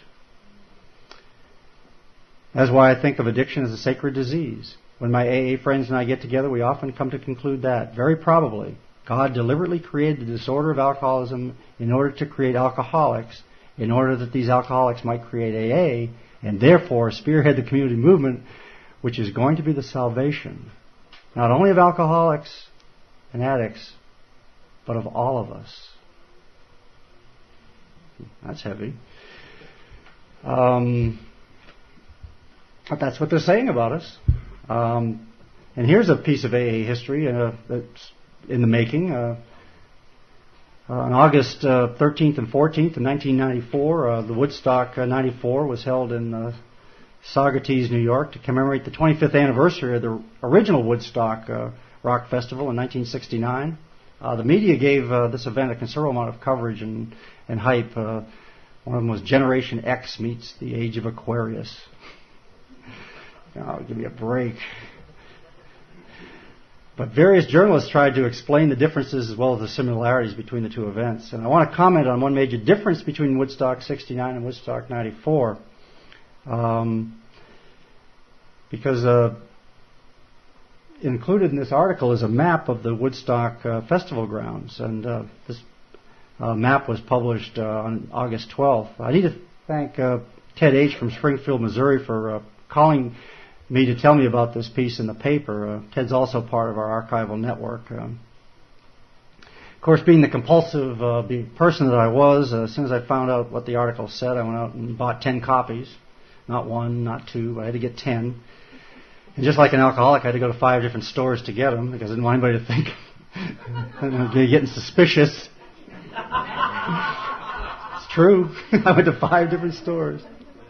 That's why I think of addiction as a sacred disease. When my A A friends and I get together, we often come to conclude that, very probably, God deliberately created the disorder of alcoholism in order to create alcoholics, in order that these alcoholics might create A A, and therefore spearhead the community movement, which is going to be the salvation, not only of alcoholics and addicts, but of all of us. That's heavy. Um, but that's what they're saying about us. Um, and here's a piece of A A history uh, that's in the making. Uh, uh, on August uh, thirteenth and fourteenth of nineteen ninety-four, uh, the Woodstock uh, ninety-four was held in uh, Saugerties, New York, to commemorate the twenty-fifth anniversary of the original Woodstock uh, Rock Festival in nineteen sixty-nine. Uh, the media gave uh, this event a considerable amount of coverage and, and hype. Uh, one of them was Generation X meets the Age of Aquarius. Oh, give me a break. But various journalists tried to explain the differences as well as the similarities between the two events. And I want to comment on one major difference between Woodstock sixty-nine and Woodstock ninety-four. Um, because uh, included in this article is a map of the Woodstock uh, festival grounds. And uh, this uh, map was published uh, on August twelfth. I need to thank uh, Ted H. from Springfield, Missouri for uh, calling me to tell me about this piece in the paper. Uh, Ted's also part of our archival network. Um, of course, being the compulsive uh, person that I was, uh, as soon as I found out what the article said, I went out and bought ten copies. Not one, not two, but I had to get ten. And just like an alcoholic, I had to go to five different stores to get them because I didn't want anybody to think I'd be getting suspicious. It's true. I went to five different stores.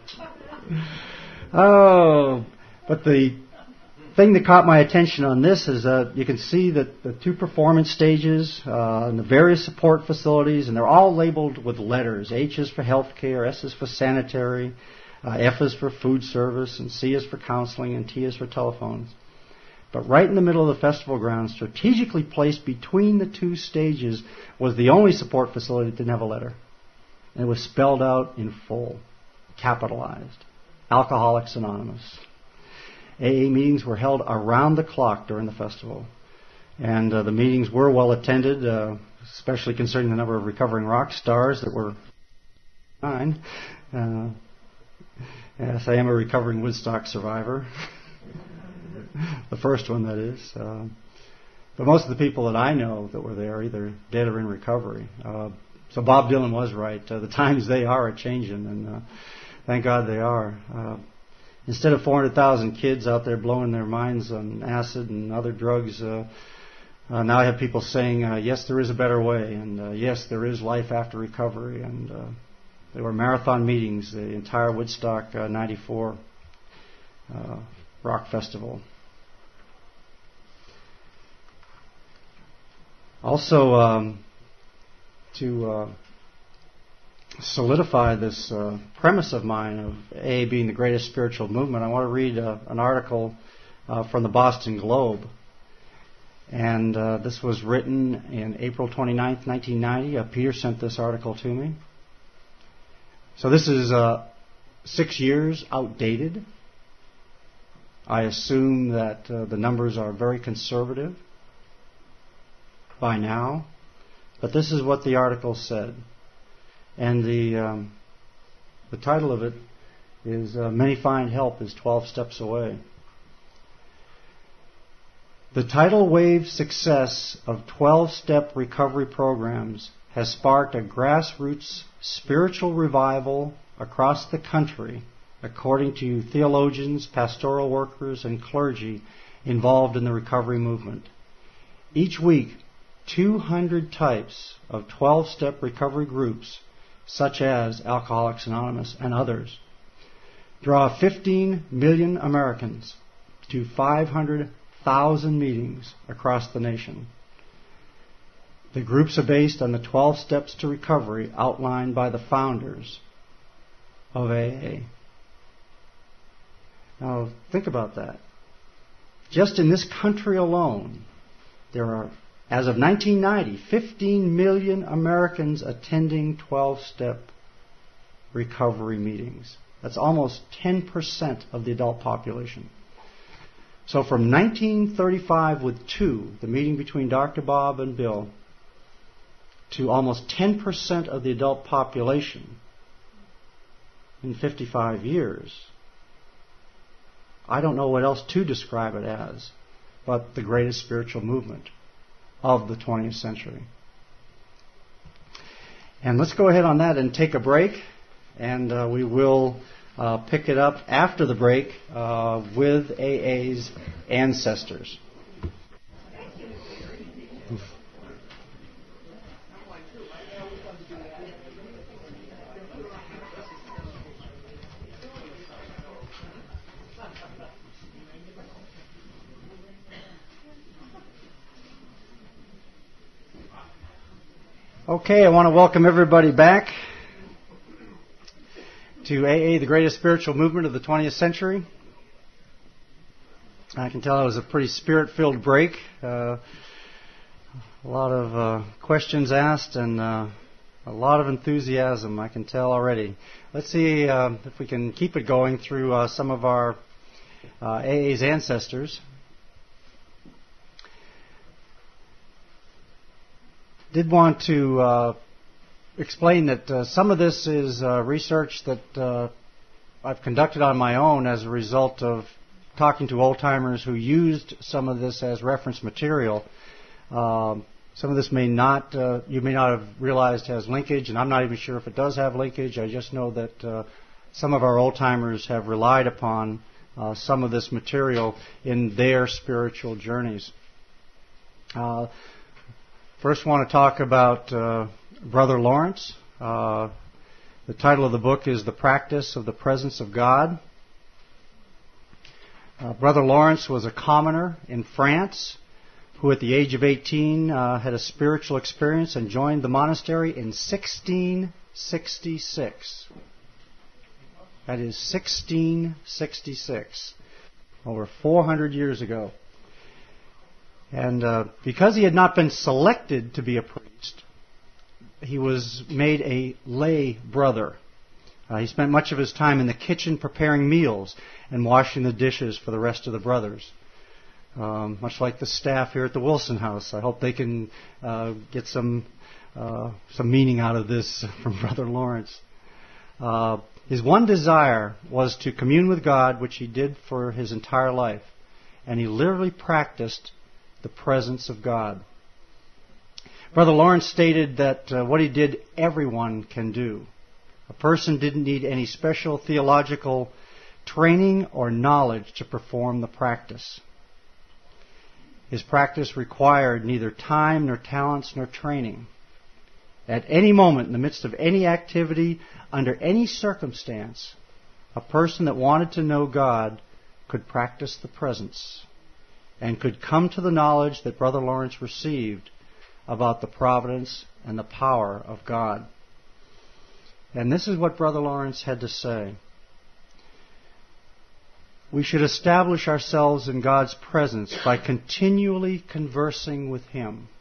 Oh... But the thing that caught my attention on this is uh, you can see that the two performance stages uh, and the various support facilities, and they're all labeled with letters. H is for healthcare, S is for sanitary, uh, F is for food service, and C is for counseling, and T is for telephones. But right in the middle of the festival grounds, strategically placed between the two stages, was the only support facility that didn't have a letter. And it was spelled out in full, capitalized. Alcoholics Anonymous. A A meetings were held around the clock during the festival. And uh, the meetings were well attended, uh, especially considering the number of recovering rock stars that were nine. Uh, yes, I am a recovering Woodstock survivor. The first one, that is. Uh, but most of the people that I know that were there are either dead or in recovery. Uh, so Bob Dylan was right. Uh, the times, they are a-changing, and uh, thank God they are. Uh, instead of four hundred thousand kids out there blowing their minds on acid and other drugs, uh, uh, now I have people saying, uh, yes, there is a better way, and uh, yes, there is life after recovery. And uh, there were marathon meetings, the entire Woodstock uh, ninety-four uh, Rock Festival. Also, um, to uh, solidify this uh, premise of mine of A A being the greatest spiritual movement, I want to read uh, an article uh, from the Boston Globe. And uh, this was written in April twenty-ninth, nineteen ninety. Uh, Peter sent this article to me. So this is uh, six years outdated. I assume that uh, the numbers are very conservative by now, but this is what the article said, and the um, the title of it is uh, "Many Find Help is twelve Steps Away." The tidal wave success of twelve-step recovery programs has sparked a grassroots spiritual revival across the country, according to theologians, pastoral workers, and clergy involved in the recovery movement. Each week, two hundred types of twelve-step recovery groups, such as Alcoholics Anonymous and others, draw fifteen million Americans to five hundred thousand meetings across the nation. The groups are based on the twelve steps to recovery outlined by the founders of A A. Now, think about that. Just in this country alone, there are, as of nineteen ninety, fifteen million Americans attending twelve-step recovery meetings. That's almost ten percent of the adult population. So from nineteen thirty-five with two, the meeting between Doctor Bob and Bill, to almost ten percent of the adult population in fifty-five years, I don't know what else to describe it as, but the greatest spiritual movement of the twentieth century. And let's go ahead on that and take a break, and uh, we will uh, pick it up after the break uh, with A A's ancestors. Okay, I want to welcome everybody back to A A, the greatest spiritual movement of the twentieth century. I can tell it was a pretty spirit-filled break. Uh, a lot of uh, questions asked and uh, a lot of enthusiasm, I can tell already. Let's see uh, if we can keep it going through uh, some of our uh, A A's ancestors. Did want to uh, explain that uh, some of this is uh, research that uh, I've conducted on my own as a result of talking to old-timers who used some of this as reference material. Um, some of this may not, uh, you may not have realized has linkage, and I'm not even sure if it does have linkage. I just know that uh, some of our old-timers have relied upon uh, some of this material in their spiritual journeys. Uh, First, I want to talk about uh, Brother Lawrence. Uh, the title of the book is The Practice of the Presence of God. Uh, Brother Lawrence was a commoner in France who at the age of eighteen uh, had a spiritual experience and joined the monastery in sixteen sixty-six. That is sixteen sixty-six, over four hundred years ago. And uh, because he had not been selected to be a priest, he was made a lay brother. Uh, he spent much of his time in the kitchen preparing meals and washing the dishes for the rest of the brothers. Um, much like the staff here at the Wilson House. I hope they can uh, get some uh, some meaning out of this from Brother Lawrence. Uh, his one desire was to commune with God, which he did for his entire life. And he literally practiced the presence of God. Brother Lawrence stated that uh, what he did, everyone can do. A person didn't need any special theological training or knowledge to perform the practice. His practice required neither time nor talents nor training. At any moment, in the midst of any activity, under any circumstance, a person that wanted to know God could practice the presence and could come to the knowledge that Brother Lawrence received about the providence and the power of God. And this is what Brother Lawrence had to say. We should establish ourselves in God's presence by continually conversing with Him.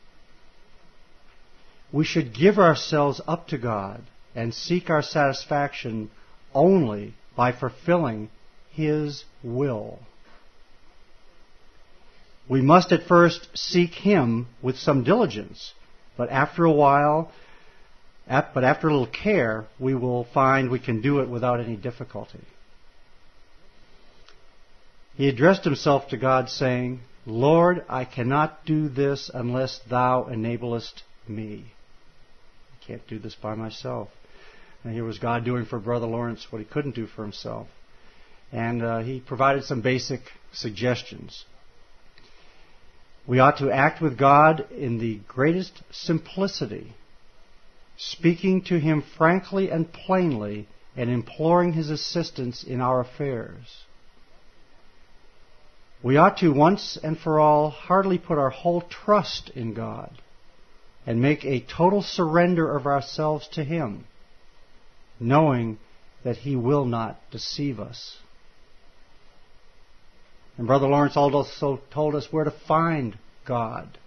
We should give ourselves up to God and seek our satisfaction only by fulfilling His will. We must at first seek Him with some diligence, but after a while, but after a little care, we will find we can do it without any difficulty. He addressed himself to God saying, Lord, I cannot do this unless Thou enablest me. I can't do this by myself. And here was God doing for Brother Lawrence what he couldn't do for himself. And uh, he provided some basic suggestions. We ought to act with God in the greatest simplicity, speaking to Him frankly and plainly and imploring His assistance in our affairs. We ought to once and for all heartily put our whole trust in God and make a total surrender of ourselves to Him, knowing that He will not deceive us. And Brother Lawrence also told us where to find God.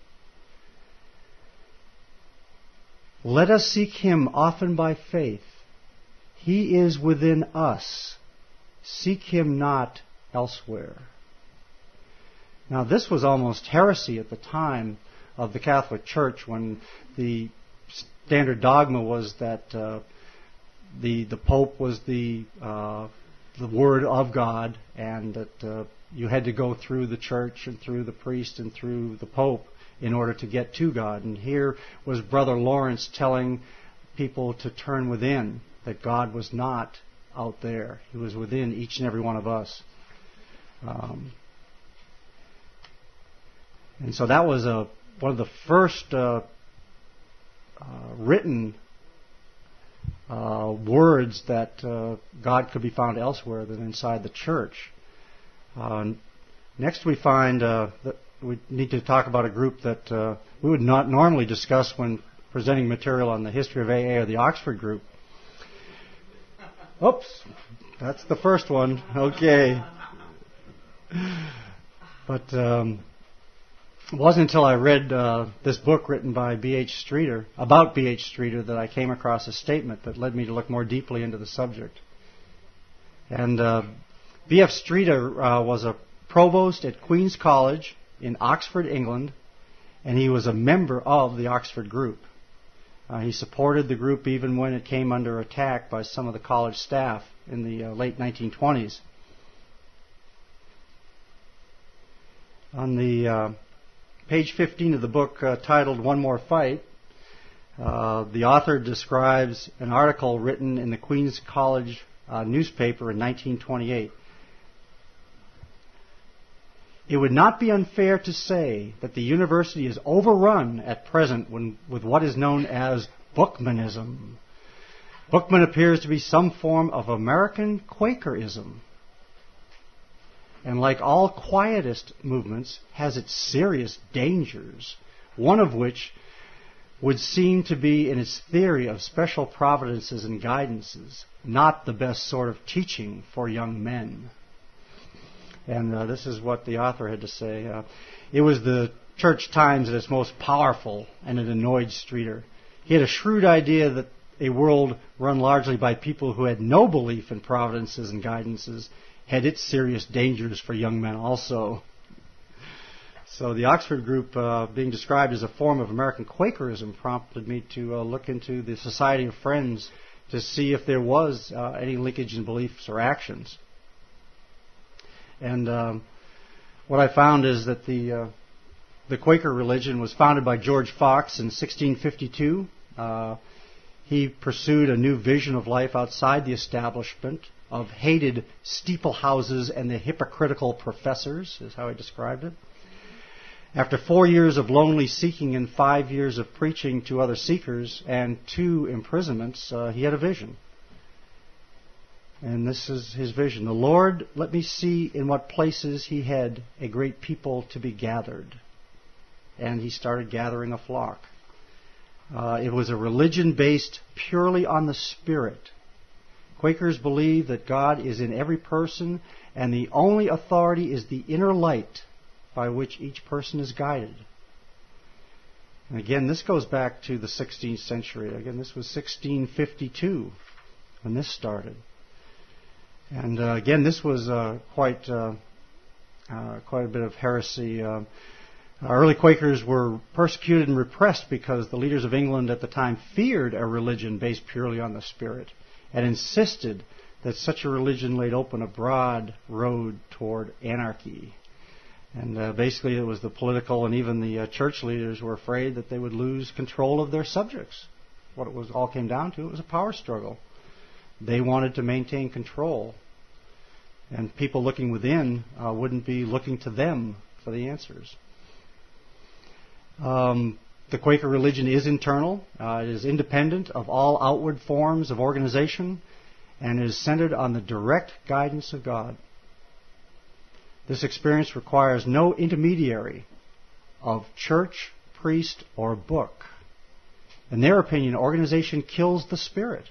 Let us seek Him often by faith. He is within us. Seek Him not elsewhere. Now, this was almost heresy at the time of the Catholic Church, when the standard dogma was that uh, the the Pope was the uh, the Word of God, and that uh, you had to go through the Church and through the priest and through the Pope in order to get to God. And here was Brother Lawrence telling people to turn within, that God was not out there. He was within each and every one of us. Um, and so that was a, one of the first uh, uh, written uh, words that uh, God could be found elsewhere than inside the church. Uh, next we find uh, that we need to talk about a group that uh, we would not normally discuss when presenting material on the history of A A or the Oxford group. Oops, that's the first one. Okay. But um, it wasn't until I read uh, this book written by B H Streeter, about B H Streeter, that I came across a statement that led me to look more deeply into the subject. And uh, B F Streeter uh, was a provost at Queen's College in Oxford, England, and he was a member of the Oxford group. Uh, he supported the group even when it came under attack by some of the college staff in the uh, late nineteen twenties. On the uh, page fifteen of the book uh, titled One More Fight, uh, the author describes an article written in the Queen's College uh, newspaper in nineteen twenty-eight. It would not be unfair to say that the university is overrun at present when, with what is known as Bookmanism. Bookman appears to be some form of American Quakerism, and like all quietist movements, has its serious dangers, one of which would seem to be in its theory of special providences and guidances, not the best sort of teaching for young men. And uh, this is what the author had to say. Uh, it was the Church Times at its most powerful, and it annoyed Streeter. He had a shrewd idea that a world run largely by people who had no belief in providences and guidances had its serious dangers for young men also. So the Oxford group, uh, being described as a form of American Quakerism, prompted me to uh, look into the Society of Friends to see if there was uh, any linkage in beliefs or actions. And um, what I found is that the uh, the Quaker religion was founded by George Fox in sixteen fifty-two. Uh, he pursued a new vision of life outside the establishment, of hated steeple houses and the hypocritical professors, is how he described it. After four years of lonely seeking and five years of preaching to other seekers and two imprisonments, uh, he had a vision. And this is his vision. The Lord let me see in what places he had a great people to be gathered. And he started gathering a flock. Uh, it was a religion based purely on the Spirit. Quakers believe that God is in every person, and the only authority is the inner light by which each person is guided. And again, this goes back to the sixteenth century. Again, this was sixteen fifty-two when this started. And uh, again, this was uh, quite uh, uh, quite a bit of heresy. Uh, early Quakers were persecuted and repressed because the leaders of England at the time feared a religion based purely on the Spirit and insisted that such a religion laid open a broad road toward anarchy. And uh, basically it was the political and even the uh, church leaders were afraid that they would lose control of their subjects. What it was all came down to, it was a power struggle. They wanted to maintain control. And people looking within uh, wouldn't be looking to them for the answers. Um, the Quaker religion is internal. Uh, it is independent of all outward forms of organization and is centered on the direct guidance of God. This experience requires no intermediary of church, priest, or book. In their opinion, organization kills the Spirit.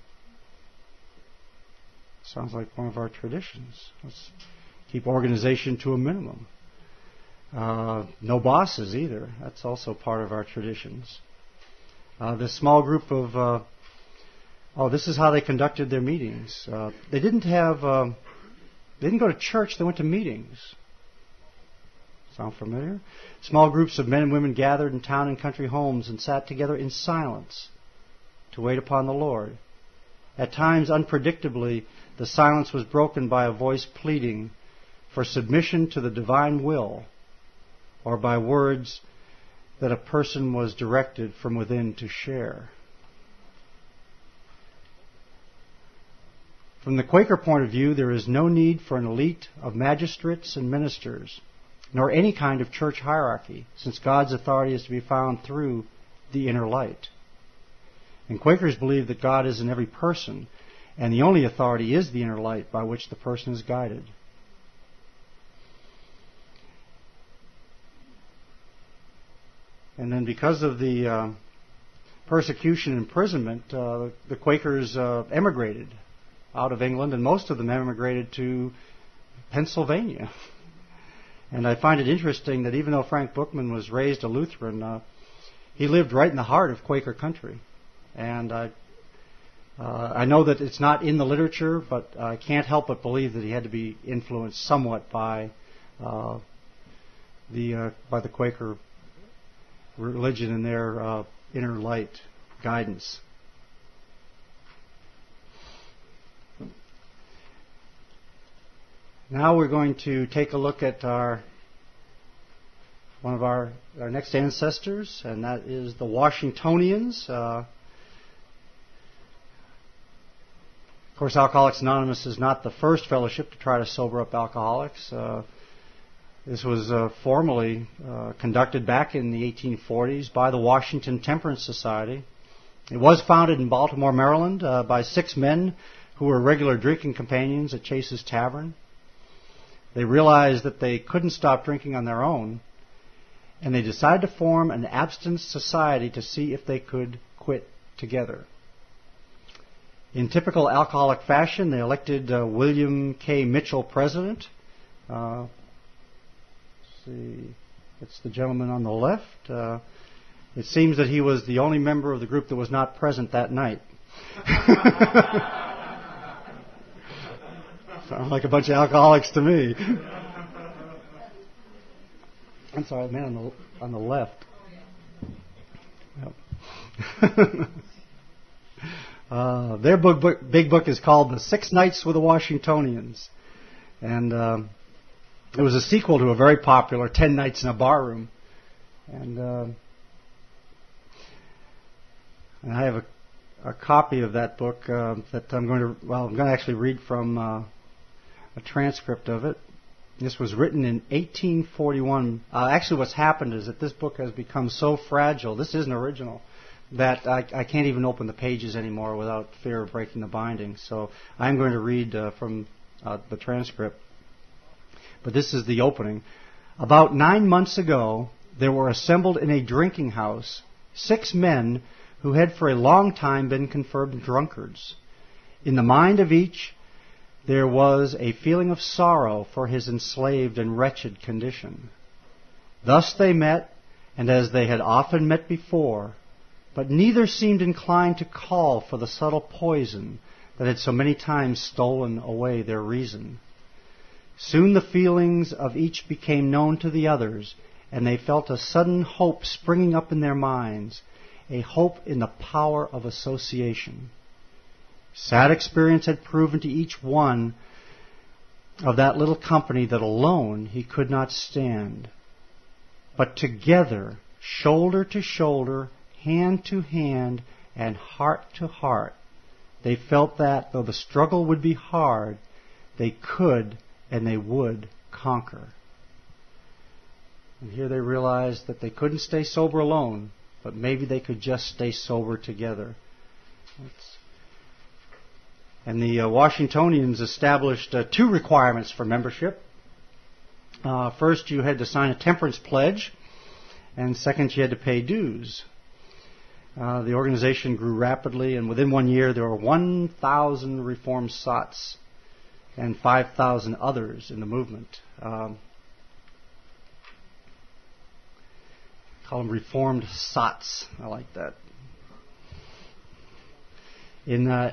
Sounds like one of our traditions. Let's keep organization to a minimum. Uh, no bosses either. That's also part of our traditions. Uh, this small group of... Uh, oh, this is how they conducted their meetings. Uh, they didn't have... Uh, They didn't go to church, they went to meetings. Sound familiar? Small groups of men and women gathered in town and country homes and sat together in silence to wait upon the Lord. At times, unpredictably, the silence was broken by a voice pleading for submission to the divine will, or by words that a person was directed from within to share. From the Quaker point of view, there is no need for an elite of magistrates and ministers, nor any kind of church hierarchy, since God's authority is to be found through the inner light. And Quakers believe that God is in every person, and the only authority is the inner light by which the person is guided. And then because of the uh, persecution and imprisonment, uh, the Quakers uh, emigrated out of England, and most of them emigrated to Pennsylvania. And I find it interesting that even though Frank Bookman was raised a Lutheran, uh, he lived right in the heart of Quaker country. And I, uh, I know that it's not in the literature, but I can't help but believe that he had to be influenced somewhat by uh, the uh, by the Quaker religion and their uh, inner light guidance. Now we're going to take a look at our one of our, our next ancestors, and that is the Washingtonians. Uh, of course, Alcoholics Anonymous is not the first fellowship to try to sober up alcoholics. Uh, this was uh, formally uh, conducted back in the eighteen forties by the Washington Temperance Society. It was founded in Baltimore, Maryland, uh, by six men who were regular drinking companions at Chase's Tavern. They realized that they couldn't stop drinking on their own, and they decided to form an abstinence society to see if they could quit together. In typical alcoholic fashion, they elected uh, William K. Mitchell president. Uh, let's see, it's the gentleman on the left. Uh, it seems that he was the only member of the group that was not present that night. Sound like a bunch of alcoholics to me. I'm sorry, the man on the, on the left. Yep. uh, their book, book, big book is called The Six Nights with the Washingtonians. And um, it was a sequel to a very popular Ten Nights in a Barroom. And, uh, and I have a, a copy of that book uh, that I'm going to, well, I'm going to actually read from uh, a transcript of it. This was written in eighteen forty-one. Uh, actually, what's happened is that this book has become so fragile, this isn't original, that I, I can't even open the pages anymore without fear of breaking the binding. So I'm going to read uh, from uh, the transcript. But this is the opening. About nine months ago, there were assembled in a drinking house six men who had for a long time been confirmed drunkards. In the mind of each, there was a feeling of sorrow for his enslaved and wretched condition. Thus they met, and as they had often met before, but neither seemed inclined to call for the subtle poison that had so many times stolen away their reason. Soon the feelings of each became known to the others, and they felt a sudden hope springing up in their minds, a hope in the power of association. Sad experience had proven to each one of that little company that alone he could not stand. But together, shoulder to shoulder, hand to hand, and heart to heart, they felt that, though the struggle would be hard, they could and they would conquer. And here they realized that they couldn't stay sober alone, but maybe they could just stay sober together. That's And the uh, Washingtonians established uh, two requirements for membership. Uh, first, you had to sign a temperance pledge, and second, you had to pay dues. Uh, the organization grew rapidly, and within one year, there were one thousand Reformed Sots and five thousand others in the movement. Um, call them Reformed Sots. I like that. In uh,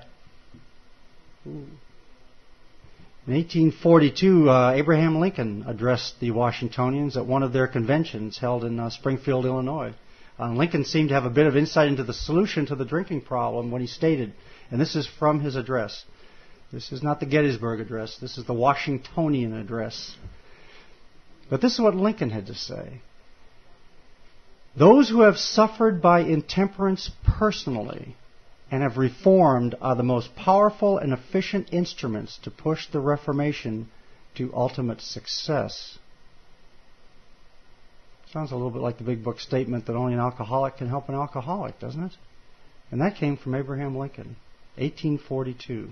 In eighteen forty-two, uh, Abraham Lincoln addressed the Washingtonians at one of their conventions held in uh, Springfield, Illinois. Uh, Lincoln seemed to have a bit of insight into the solution to the drinking problem when he stated, and this is from his address. This is not the Gettysburg Address. This is the Washingtonian Address. But this is what Lincoln had to say. Those who have suffered by intemperance personally and have reformed are the most powerful and efficient instruments to push the Reformation to ultimate success. Sounds a little bit like the big book statement that only an alcoholic can help an alcoholic, doesn't it? And that came from Abraham Lincoln, eighteen forty-two.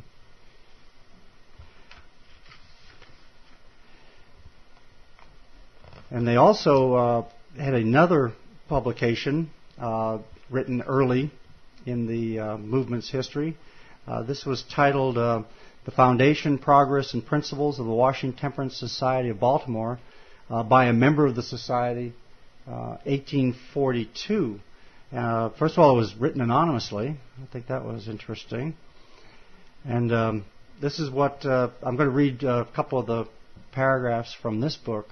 And they also uh, had another publication uh, written early in the uh, movement's history. Uh, this was titled uh, The Foundation, Progress, and Principles of the Washington Temperance Society of Baltimore uh, by a member of the society, uh, eighteen forty-two. Uh, first of all, it was written anonymously. I think that was interesting. And um, this is what, uh, I'm going to read a couple of the paragraphs from this book.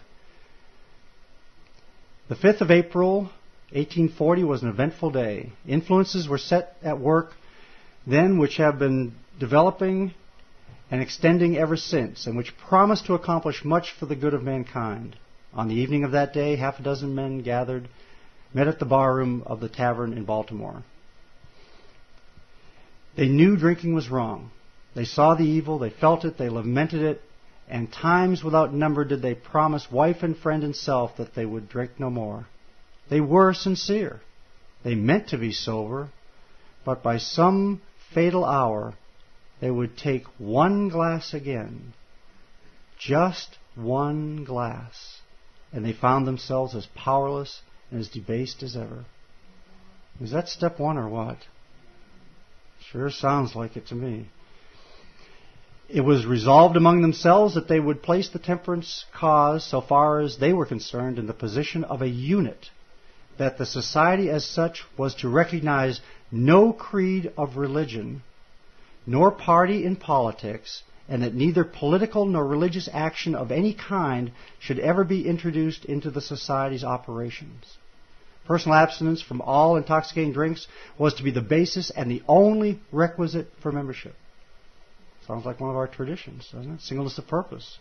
The fifth of April, eighteen forty was an eventful day. Influences were set at work then which have been developing and extending ever since, and which promised to accomplish much for the good of mankind. On the evening of that day, half a dozen men gathered, met at the barroom of the tavern in Baltimore. They knew drinking was wrong. They saw the evil, they felt it, they lamented it, and times without number did they promise wife and friend and self that they would drink no more. They were sincere. They meant to be sober, but by some fatal hour they would take one glass again, just one glass, and they found themselves as powerless and as debased as ever. Is that step one or what? Sure sounds like it to me. It was resolved among themselves that they would place the temperance cause, so far as they were concerned, in the position of a unit, that the society as such was to recognize no creed of religion, nor party in politics, and that neither political nor religious action of any kind should ever be introduced into the society's operations. Personal abstinence from all intoxicating drinks was to be the basis and the only requisite for membership. Sounds like one of our traditions, doesn't it? Singleness of purpose.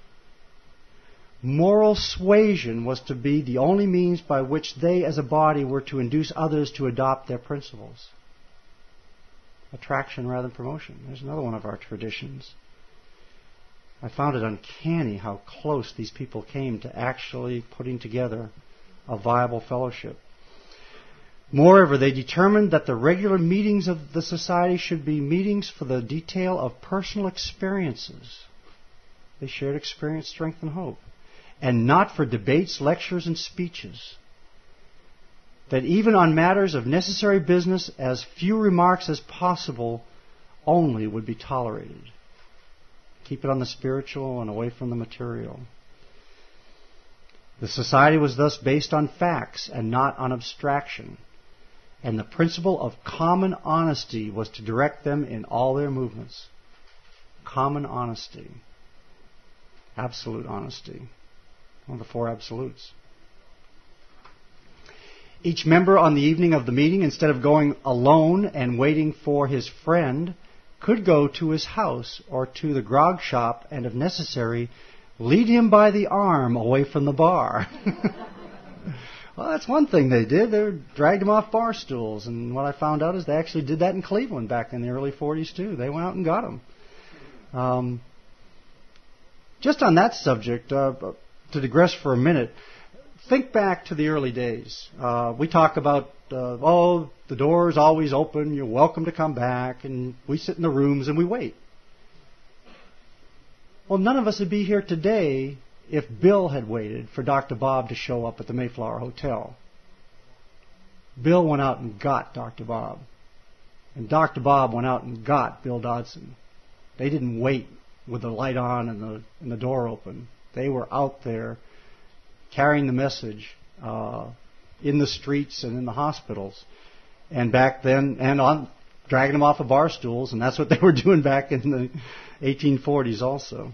Moral suasion was to be the only means by which they as a body were to induce others to adopt their principles. Attraction rather than promotion. There's another one of our traditions. I found it uncanny how close these people came to actually putting together a viable fellowship. Moreover, they determined that the regular meetings of the society should be meetings for the detail of personal experiences. They shared experience, strength, and hope. And not for debates, lectures, and speeches. That even on matters of necessary business, as few remarks as possible only would be tolerated. Keep it on the spiritual and away from the material. The society was thus based on facts and not on abstraction. And the principle of common honesty was to direct them in all their movements. Common honesty. Absolute honesty. One of the four absolutes. Each member on the evening of the meeting, instead of going alone and waiting for his friend, could go to his house or to the grog shop and, if necessary, lead him by the arm away from the bar. Well, that's one thing they did. They dragged him off bar stools. And what I found out is they actually did that in Cleveland back in the early forties, too. They went out and got him. Um, just on that subject, uh, to digress for a minute, think back to the early days. Uh, we talk about, uh, oh, the door is always open, you're welcome to come back, and we sit in the rooms and we wait. Well, none of us would be here today if Bill had waited for Doctor Bob to show up at the Mayflower Hotel. Bill went out and got Doctor Bob. And Doctor Bob went out and got Bill Dodson. They didn't wait with the light on and the, and the door open. They were out there carrying the message uh, in the streets and in the hospitals. And back then, and on dragging them off of bar stools, and that's what they were doing back in the eighteen forties also.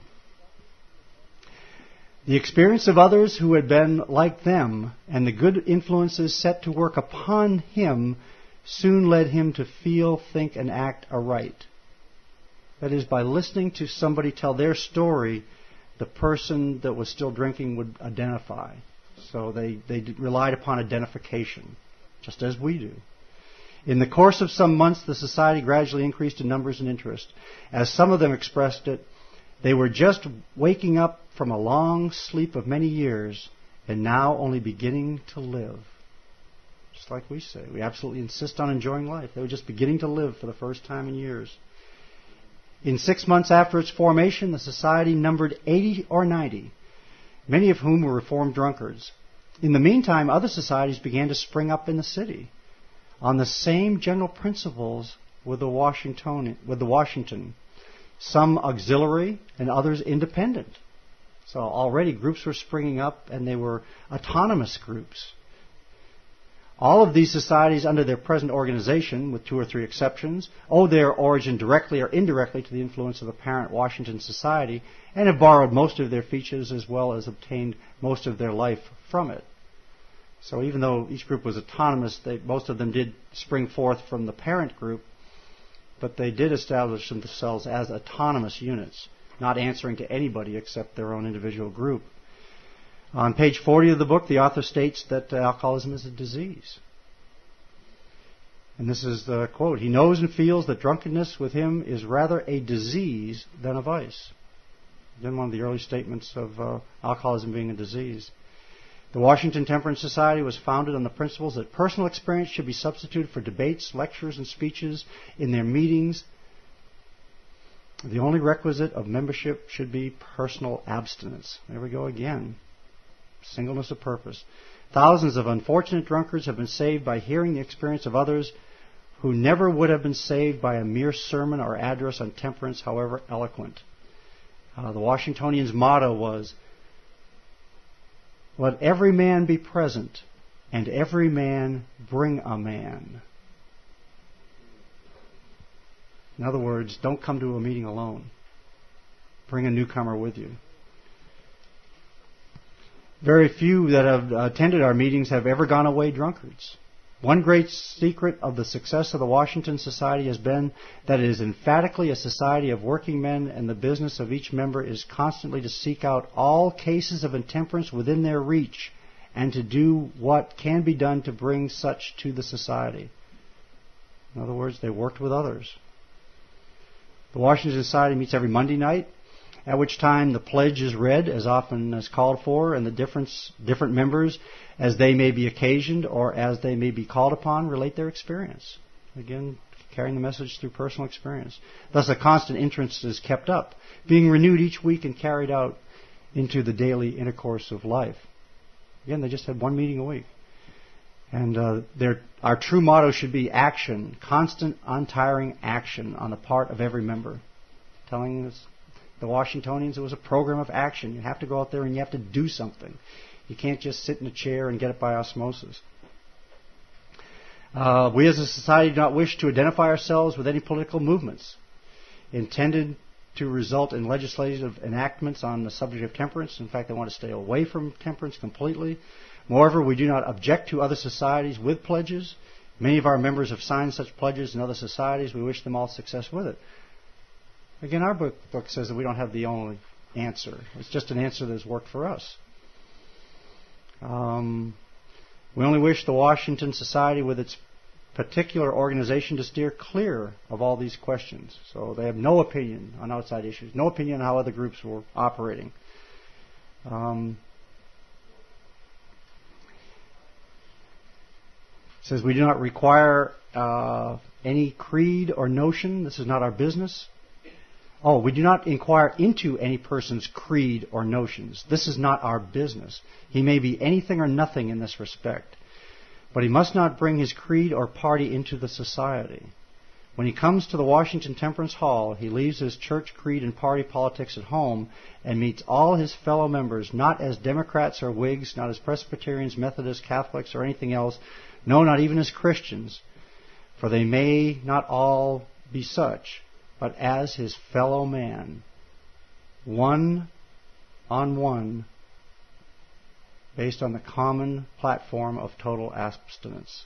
The experience of others who had been like them and the good influences set to work upon him soon led him to feel, think, and act aright. That is, by listening to somebody tell their story, the person that was still drinking would identify. So they, they relied upon identification, just as we do. In the course of some months, the society gradually increased in numbers and interest. As some of them expressed it, they were just waking up from a long sleep of many years and now only beginning to live. Just like we say. We absolutely insist on enjoying life. They were just beginning to live for the first time in years. In six months after its formation, the society numbered eighty or ninety, many of whom were reformed drunkards. In the meantime, other societies began to spring up in the city on the same general principles with the Washington, with the Washington, some auxiliary and others independent. So already groups were springing up, and they were autonomous groups. All of these societies under their present organization, with two or three exceptions, owe their origin directly or indirectly to the influence of the parent Washington Society and have borrowed most of their features as well as obtained most of their life from it. So even though each group was autonomous, they, most of them did spring forth from the parent group, but they did establish themselves as autonomous units, not answering to anybody except their own individual group. On page forty of the book, the author states that uh, alcoholism is a disease. And this is the quote, "He knows and feels that drunkenness with him is rather a disease than a vice." Again, one of the early statements of uh, alcoholism being a disease. The Washington Temperance Society was founded on the principles that personal experience should be substituted for debates, lectures, and speeches in their meetings. The only requisite of membership should be personal abstinence. There we go again. Singleness of purpose. Thousands of unfortunate drunkards have been saved by hearing the experience of others who never would have been saved by a mere sermon or address on temperance, however eloquent. Uh, the Washingtonians' motto was, "Let every man be present, and every man bring a man." In other words, don't come to a meeting alone. Bring a newcomer with you. Very few that have attended our meetings have ever gone away drunkards. One great secret of the success of the Washington Society has been that it is emphatically a society of working men, and the business of each member is constantly to seek out all cases of intemperance within their reach and to do what can be done to bring such to the society. In other words, they worked with others. The Washington Society meets every Monday night, at which time the pledge is read as often as called for, and the difference, different members, as they may be occasioned or as they may be called upon, relate their experience. Again, carrying the message through personal experience. Thus, a constant interest is kept up, being renewed each week and carried out into the daily intercourse of life. Again, they just had one meeting a week. And uh, their, our true motto should be action, constant, untiring action on the part of every member. Telling us, the Washingtonians, it was a program of action. You have to go out there and you have to do something. You can't just sit in a chair and get it by osmosis. Uh, we as a society do not wish to identify ourselves with any political movements intended to result in legislative enactments on the subject of temperance. In fact, they want to stay away from temperance completely. Moreover, we do not object to other societies with pledges. Many of our members have signed such pledges in other societies. We wish them all success with it. Again, our book, book says that we don't have the only answer. It's just an answer that has worked for us. Um, we only wish the Washington Society with its particular organization to steer clear of all these questions. So they have no opinion on outside issues, no opinion on how other groups were operating. Um, it says we do not require uh, any creed or notion. This is not our business. Oh, we do not inquire into any person's creed or notions. This is not our business. He may be anything or nothing in this respect, but he must not bring his creed or party into the society. When he comes to the Washington Temperance Hall, he leaves his church creed and party politics at home and meets all his fellow members, not as Democrats or Whigs, not as Presbyterians, Methodists, Catholics, or anything else, no, not even as Christians, for they may not all be such, but as his fellow man, one on one, based on the common platform of total abstinence.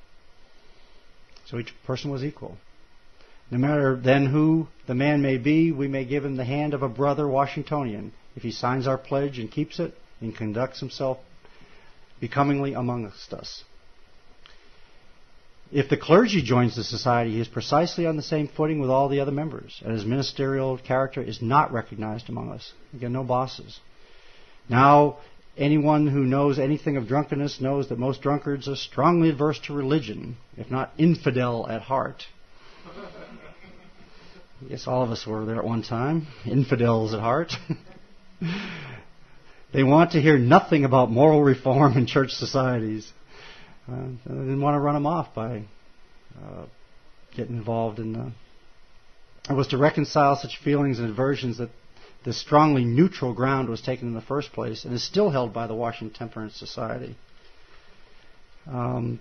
So each person was equal. No matter then who the man may be, we may give him the hand of a brother Washingtonian if he signs our pledge and keeps it and conducts himself becomingly amongst us. If the clergy joins the society, he is precisely on the same footing with all the other members, and his ministerial character is not recognized among us. Again, no bosses. Now, anyone who knows anything of drunkenness knows that most drunkards are strongly adverse to religion, if not infidel at heart. Yes, all of us were there at one time, infidels at heart. They want to hear nothing about moral reform in church societies. Uh, I didn't want to run them off by uh, getting involved in the... It was to reconcile such feelings and aversions that this strongly neutral ground was taken in the first place and is still held by the Washington Temperance Society. Um,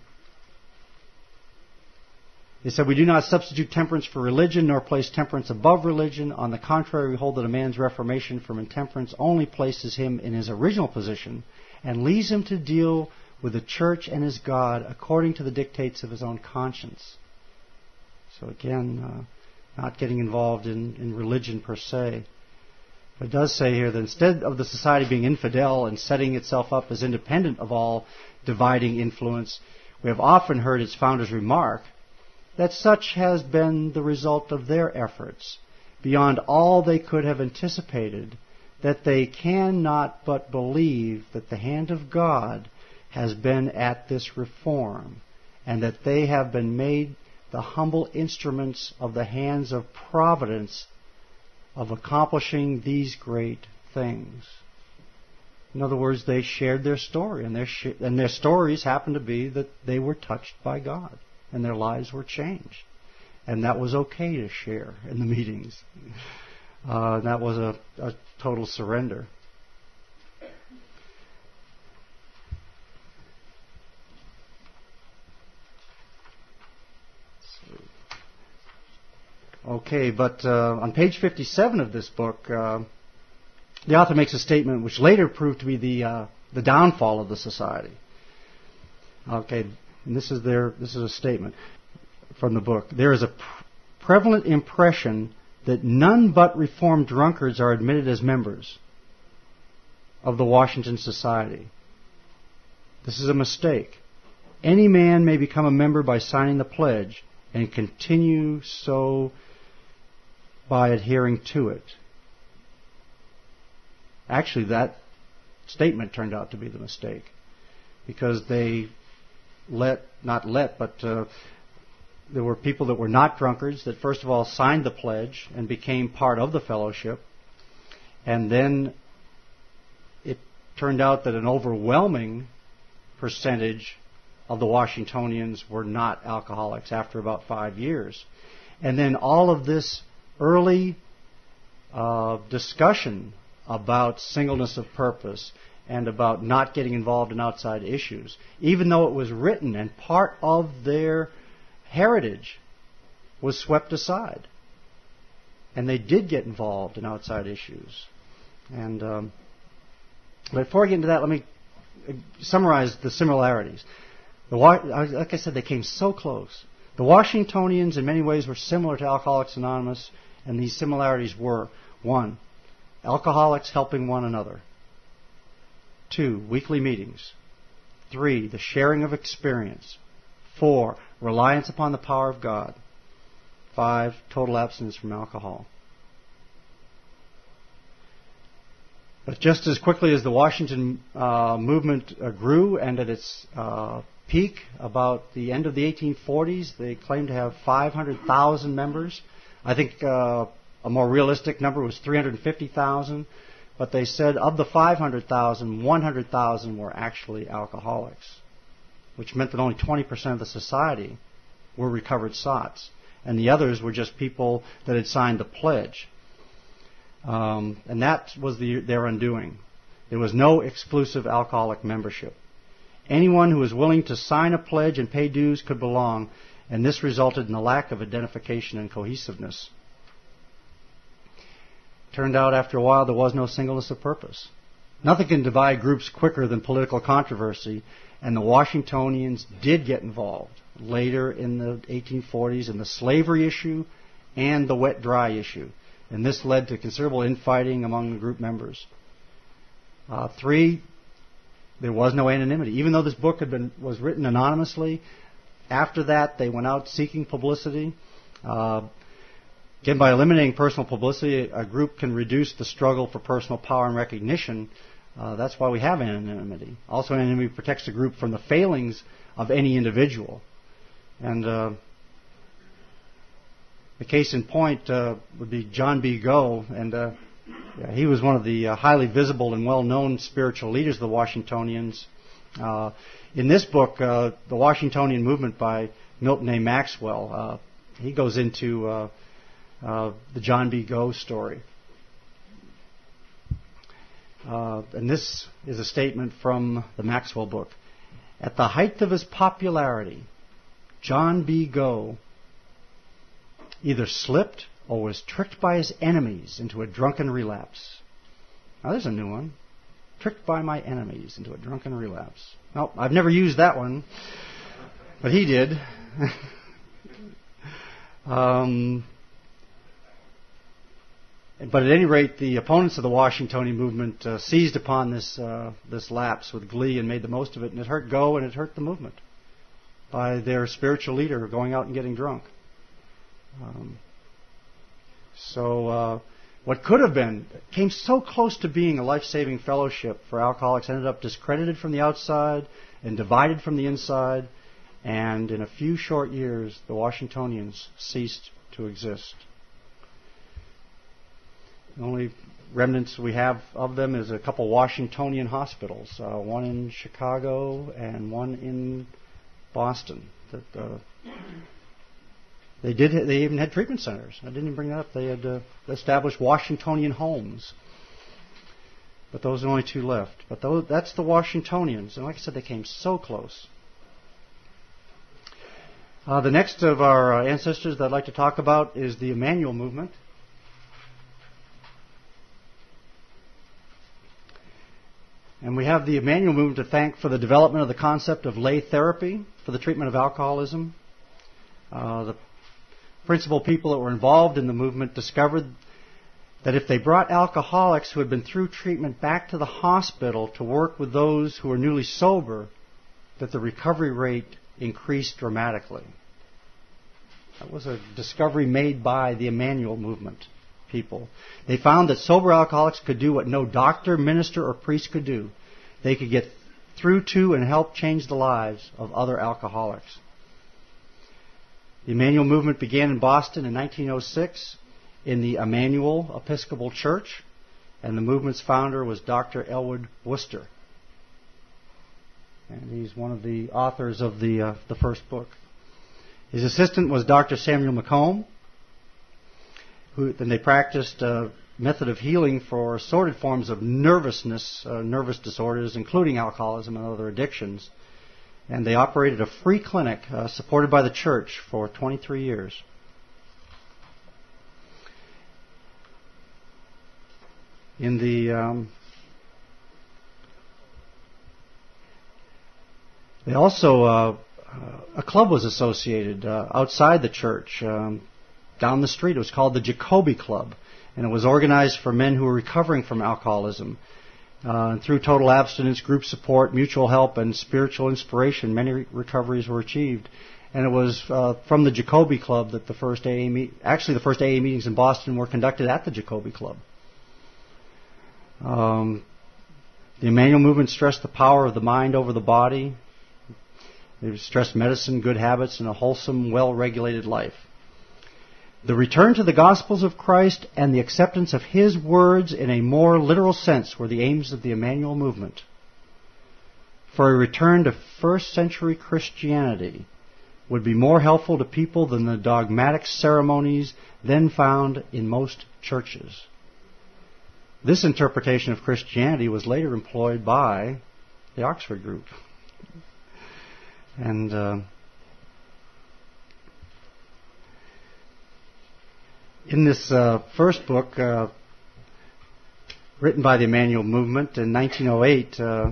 they said, we do not substitute temperance for religion nor place temperance above religion. On the contrary, we hold that a man's reformation from intemperance only places him in his original position and leaves him to deal with the church and his God according to the dictates of his own conscience. So again, uh, not getting involved in, in religion per se. But it does say here that instead of the society being infidel and setting itself up as independent of all dividing influence, we have often heard its founders remark that such has been the result of their efforts, beyond all they could have anticipated, that they cannot but believe that the hand of God has been at this reform, and that they have been made the humble instruments of the hands of providence of accomplishing these great things. In other words, they shared their story, and their sh- and their stories happened to be that they were touched by God, and their lives were changed. And that was okay to share in the meetings. Uh, that was a, a total surrender. Okay, but uh, on page fifty-seven of this book, uh, the author makes a statement which later proved to be the uh, the downfall of the society. Okay, and this is their this is a statement from the book. There is a pr- prevalent impression that none but reformed drunkards are admitted as members of the Washington Society. This is a mistake. Any man may become a member by signing the pledge and continue so by adhering to it. Actually, that statement turned out to be the mistake, because they let, not let, but uh, there were people that were not drunkards that first of all signed the pledge and became part of the fellowship, and then it turned out that an overwhelming percentage of the Washingtonians were not alcoholics after about five years. And then all of this early uh, discussion about singleness of purpose and about not getting involved in outside issues, even though it was written and part of their heritage, was swept aside. And they did get involved in outside issues. And um, before I get into that, let me summarize the similarities. The, like I said, they came so close. The Washingtonians in many ways were similar to Alcoholics Anonymous, and these similarities were: one, alcoholics helping one another; two, weekly meetings; three, the sharing of experience; four, reliance upon the power of God; five, total abstinence from alcohol. But just as quickly as the Washington uh, movement uh, grew, and at its uh, peak about the end of the eighteen forties, they claimed to have five hundred thousand members. I think uh, a more realistic number was three hundred fifty thousand. But they said of the five hundred thousand, one hundred thousand were actually alcoholics, which meant that only twenty percent of the society were recovered sots, and the others were just people that had signed the pledge. Um, and that was the, their undoing. There was no exclusive alcoholic membership. Anyone who was willing to sign a pledge and pay dues could belong, and this resulted in a lack of identification and cohesiveness. Turned out after a while there was no singleness of purpose. Nothing can divide groups quicker than political controversy, and the Washingtonians did get involved later in the eighteen forties in the slavery issue and the wet-dry issue. And this led to considerable infighting among the group members. Uh, three, there was no anonymity. Even though this book had been was written anonymously, after that they went out seeking publicity. Uh, again, by eliminating personal publicity, a group can reduce the struggle for personal power and recognition. Uh, that's why we have anonymity. Also, anonymity protects the group from the failings of any individual. And uh, the case in point uh, would be John B. Goh, and uh, yeah, he was one of the uh, highly visible and well-known spiritual leaders of the Washingtonians. Uh, in this book, uh, The Washingtonian Movement by Milton A. Maxwell, uh, he goes into uh, uh, the John B. Goh story. Uh, and this is a statement from the Maxwell book. At the height of his popularity, John B. Goh either slipped or was tricked by his enemies into a drunken relapse. Now there's a new one. Tricked by my enemies into a drunken relapse. No, I've never used that one, but he did. um, but at any rate, the opponents of the Washingtonian movement uh, seized upon this uh, this lapse with glee and made the most of it, and it hurt Goh and it hurt the movement by their spiritual leader going out and getting drunk. Um, so uh, what could have been, came so close to being a life-saving fellowship for alcoholics, ended up discredited from the outside and divided from the inside, and in a few short years the Washingtonians ceased to exist. The only remnants we have of them is a couple Washingtonian hospitals, uh, one in Chicago and one in Boston. That uh, They did. They even had treatment centers. I didn't even bring that up. They had uh, established Washingtonian homes. But those are the only two left. But those, that's the Washingtonians. And like I said, they came so close. Uh, the next of our uh, ancestors that I'd like to talk about is the Emmanuel movement. And we have the Emmanuel movement to thank for the development of the concept of lay therapy for the treatment of alcoholism. Uh, the principal people that were involved in the movement discovered that if they brought alcoholics who had been through treatment back to the hospital to work with those who were newly sober, that the recovery rate increased dramatically. That was a discovery made by the Emmanuel movement people. They found that sober alcoholics could do what no doctor, minister, or priest could do. They could get through to and help change the lives of other alcoholics. The Emmanuel movement began in Boston in nineteen oh six in the Emmanuel Episcopal Church, and the movement's founder was Doctor Elwood Worcester. And he's one of the authors of the uh, the first book. His assistant was Doctor Samuel McComb, who then they practiced a method of healing for assorted forms of nervousness, uh, nervous disorders, including alcoholism and other addictions. And they operated a free clinic uh, supported by the church for twenty-three years. In the um, they also uh, uh, a club was associated uh, outside the church, um, down the street. It was called the Jacoby Club, and it was organized for men who were recovering from alcoholism. Uh, and through total abstinence, group support, mutual help, and spiritual inspiration, many re- recoveries were achieved. And it was uh, from the Jacoby Club that the first A A meet- actually the first A A meetings in Boston were conducted at the Jacoby Club. Um, the Emmanuel movement stressed the power of the mind over the body. It stressed medicine, good habits, and a wholesome, well-regulated life. The return to the Gospels of Christ and the acceptance of His words in a more literal sense were the aims of the Emmanuel movement. For a return to first century Christianity would be more helpful to people than the dogmatic ceremonies then found in most churches. This interpretation of Christianity was later employed by the Oxford Group. And uh, in this uh, first book, uh, written by the Emmanuel movement in nineteen oh eight, uh,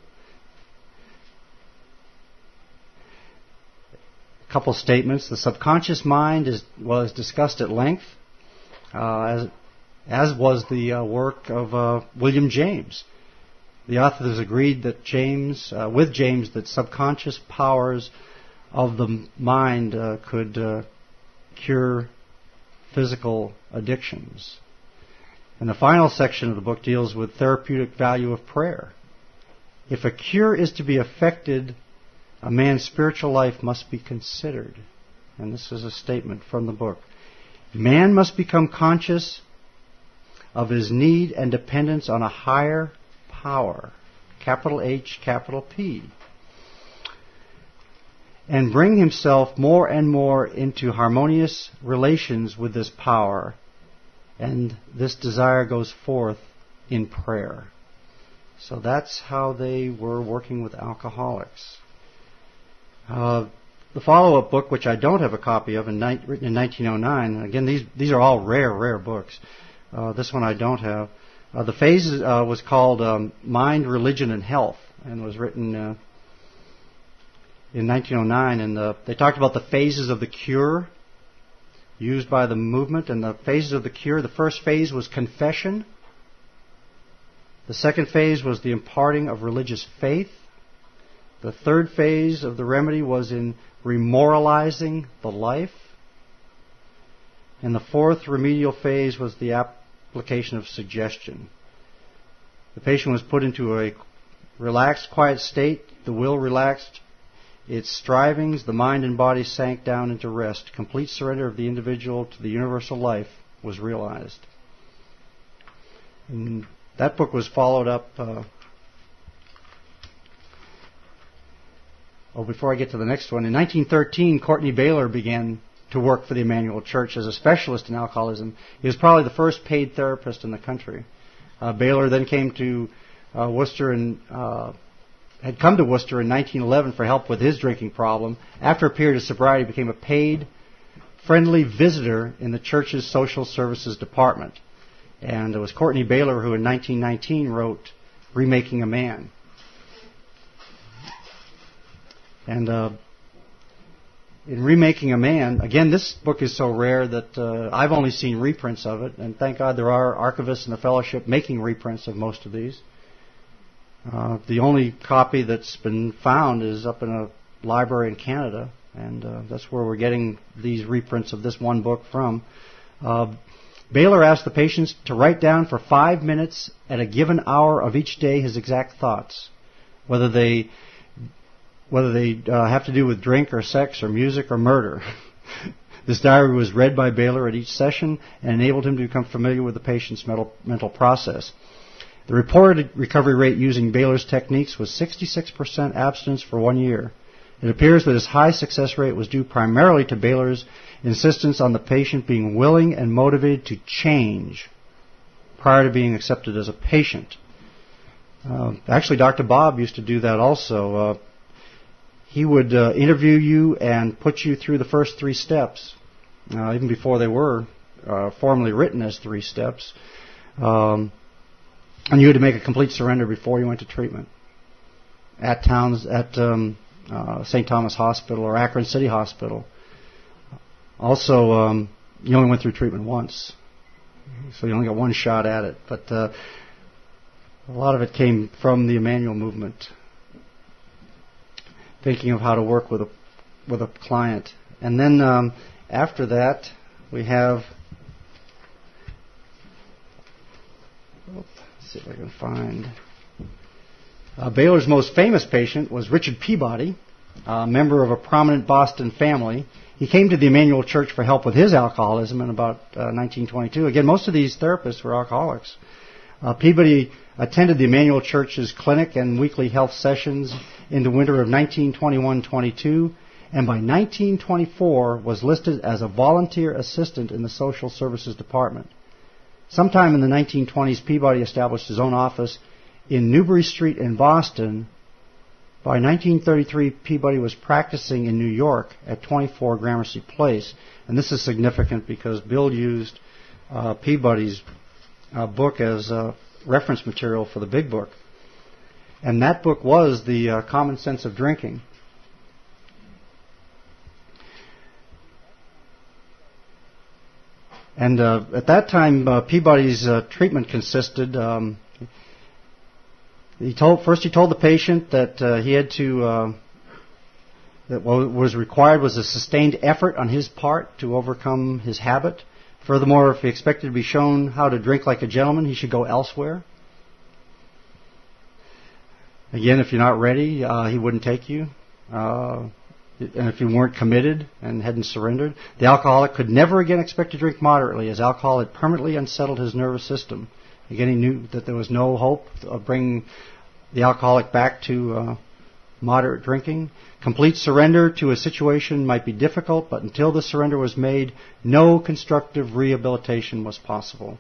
a couple statements. The subconscious mind is, was discussed at length, uh, as, as was the uh, work of uh, William James. The authors agreed that James, uh, with James, that subconscious powers of the mind uh, could uh, cure physical addictions. And the final section of the book deals with therapeutic value of prayer. If a cure is to be effected, a man's spiritual life must be considered. And this is a statement from the book. Man must become conscious of his need and dependence on a higher power, capital H, capital P, and bring himself more and more into harmonious relations with this power. And this desire goes forth in prayer. So that's how they were working with alcoholics. Uh, the follow-up book, which I don't have a copy of, in ni- written in nineteen oh nine, again, these these are all rare, rare books. Uh, this one I don't have. Uh, the phases uh, was called um, Mind, Religion, and Health, and was written uh, in nineteen oh nine. And the, they talked about the phases of the cure used by the movement. And the phases of the cure, the first phase was confession. The second phase was the imparting of religious faith. The third phase of the remedy was in remoralizing the life. And the fourth remedial phase was the application of suggestion. The patient was put into a relaxed, quiet state. The will relaxed its strivings. The mind and body sank down into rest. Complete surrender of the individual to the universal life was realized. And that book was followed up... Uh, Oh, before I get to the next one, in nineteen thirteen, Courtney Baylor began to work for the Emmanuel Church as a specialist in alcoholism. He was probably the first paid therapist in the country. Uh, Baylor then came to uh, Worcester and uh, had come to Worcester in nineteen eleven for help with his drinking problem. After a period of sobriety, became a paid, friendly visitor in the church's social services department. And it was Courtney Baylor who in nineteen nineteen wrote Remaking a Man. And uh, in Remaking a Man, again, this book is so rare that uh, I've only seen reprints of it, and thank God there are archivists in the fellowship making reprints of most of these. Uh, the only copy that's been found is up in a library in Canada, and uh, that's where we're getting these reprints of this one book from. Uh, Baylor asked the patients to write down for five minutes at a given hour of each day his exact thoughts, whether they whether they uh, have to do with drink or sex or music or murder. This diary was read by Baylor at each session and enabled him to become familiar with the patient's mental, mental process. The reported recovery rate using Baylor's techniques was sixty-six percent abstinence for one year. It appears that his high success rate was due primarily to Baylor's insistence on the patient being willing and motivated to change prior to being accepted as a patient. Uh, actually, Doctor Bob used to do that also. Uh, he would uh, interview you and put you through the first three steps, uh, even before they were uh, formally written as three steps. Um, and you had to make a complete surrender before you went to treatment at Towns at um, uh, Saint Thomas Hospital or Akron City Hospital. Also, um, you only went through treatment once, so you only got one shot at it. But uh, a lot of it came from the Emmanuel movement, thinking of how to work with a with a client. And then um, after that, we have. Let's see if I can find. Uh, Baylor's most famous patient was Richard Peabody, a member of a prominent Boston family. He came to the Emmanuel Church for help with his alcoholism in about uh, nineteen twenty-two. Again, most of these therapists were alcoholics. Uh, Peabody attended the Emmanuel Church's clinic and weekly health sessions in the winter of nineteen twenty-one twenty-two, and by nineteen twenty-four was listed as a volunteer assistant in the social services department. Sometime in the nineteen twenties, Peabody established his own office in Newbury Street in Boston. By nineteen thirty-three, Peabody was practicing in New York at twenty-four Gramercy Place. And this is significant because Bill used uh, Peabody's uh, book as uh, reference material for the big book. And that book was the uh, Common Sense of Drinking. And uh, at that time, uh, Peabody's uh, treatment consisted... Um, He told first. He told the patient that uh, he had to. Uh, that what was required was a sustained effort on his part to overcome his habit. Furthermore, if he expected to be shown how to drink like a gentleman, he should go elsewhere. Again, if you're not ready, uh, he wouldn't take you. Uh, and if you weren't committed and hadn't surrendered, the alcoholic could never again expect to drink moderately, as alcohol had permanently unsettled his nervous system. Again, he knew that there was no hope of bringing the alcoholic back to uh, moderate drinking. Complete surrender to a situation might be difficult, but until the surrender was made, no constructive rehabilitation was possible.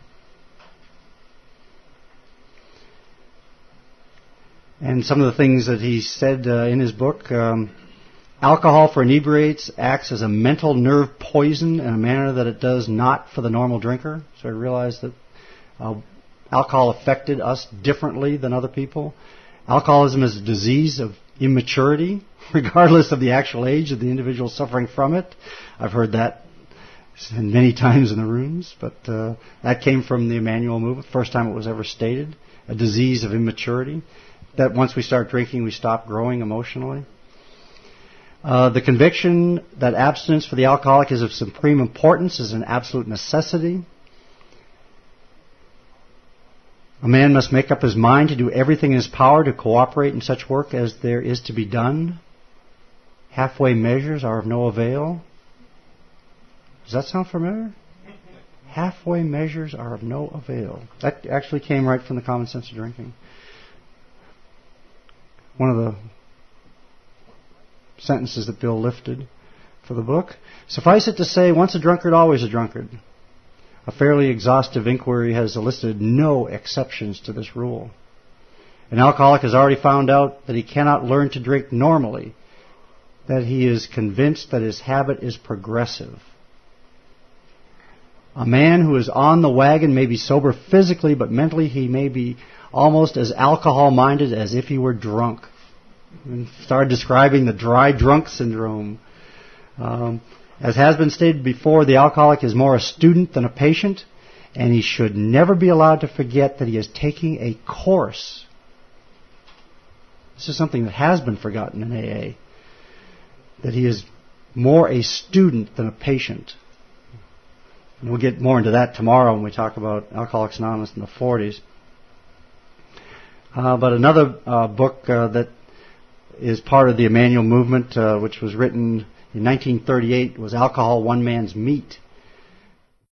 And some of the things that he said uh, in his book, um, alcohol for inebriates acts as a mental nerve poison in a manner that it does not for the normal drinker. So I realized that Uh, alcohol affected us differently than other people. Alcoholism is a disease of immaturity, regardless of the actual age of the individual suffering from it. I've heard that many times in the rooms, but uh, that came from the Emmanuel movement, first time it was ever stated, a disease of immaturity, that once we start drinking, we stop growing emotionally. Uh, the conviction that abstinence for the alcoholic is of supreme importance is an absolute necessity. A man must make up his mind to do everything in his power to cooperate in such work as there is to be done. Halfway measures are of no avail. Does that sound familiar? Halfway measures are of no avail. That actually came right from the Common Sense of Drinking. One of the sentences that Bill lifted for the book. Suffice it to say, once a drunkard, always a drunkard. A fairly exhaustive inquiry has elicited no exceptions to this rule. An alcoholic has already found out that he cannot learn to drink normally, that he is convinced that his habit is progressive. A man who is on the wagon may be sober physically, but mentally he may be almost as alcohol-minded as if he were drunk. And started describing the dry drunk syndrome. Um, as has been stated before, the alcoholic is more a student than a patient, and he should never be allowed to forget that he is taking a course. This is something that has been forgotten in A A. That he is more a student than a patient. And we'll get more into that tomorrow when we talk about Alcoholics Anonymous in the forties. Uh, but another uh, book uh, that is part of the Emmanuel movement, uh, which was written in nineteen thirty-eight, was Alcohol, One Man's Meat.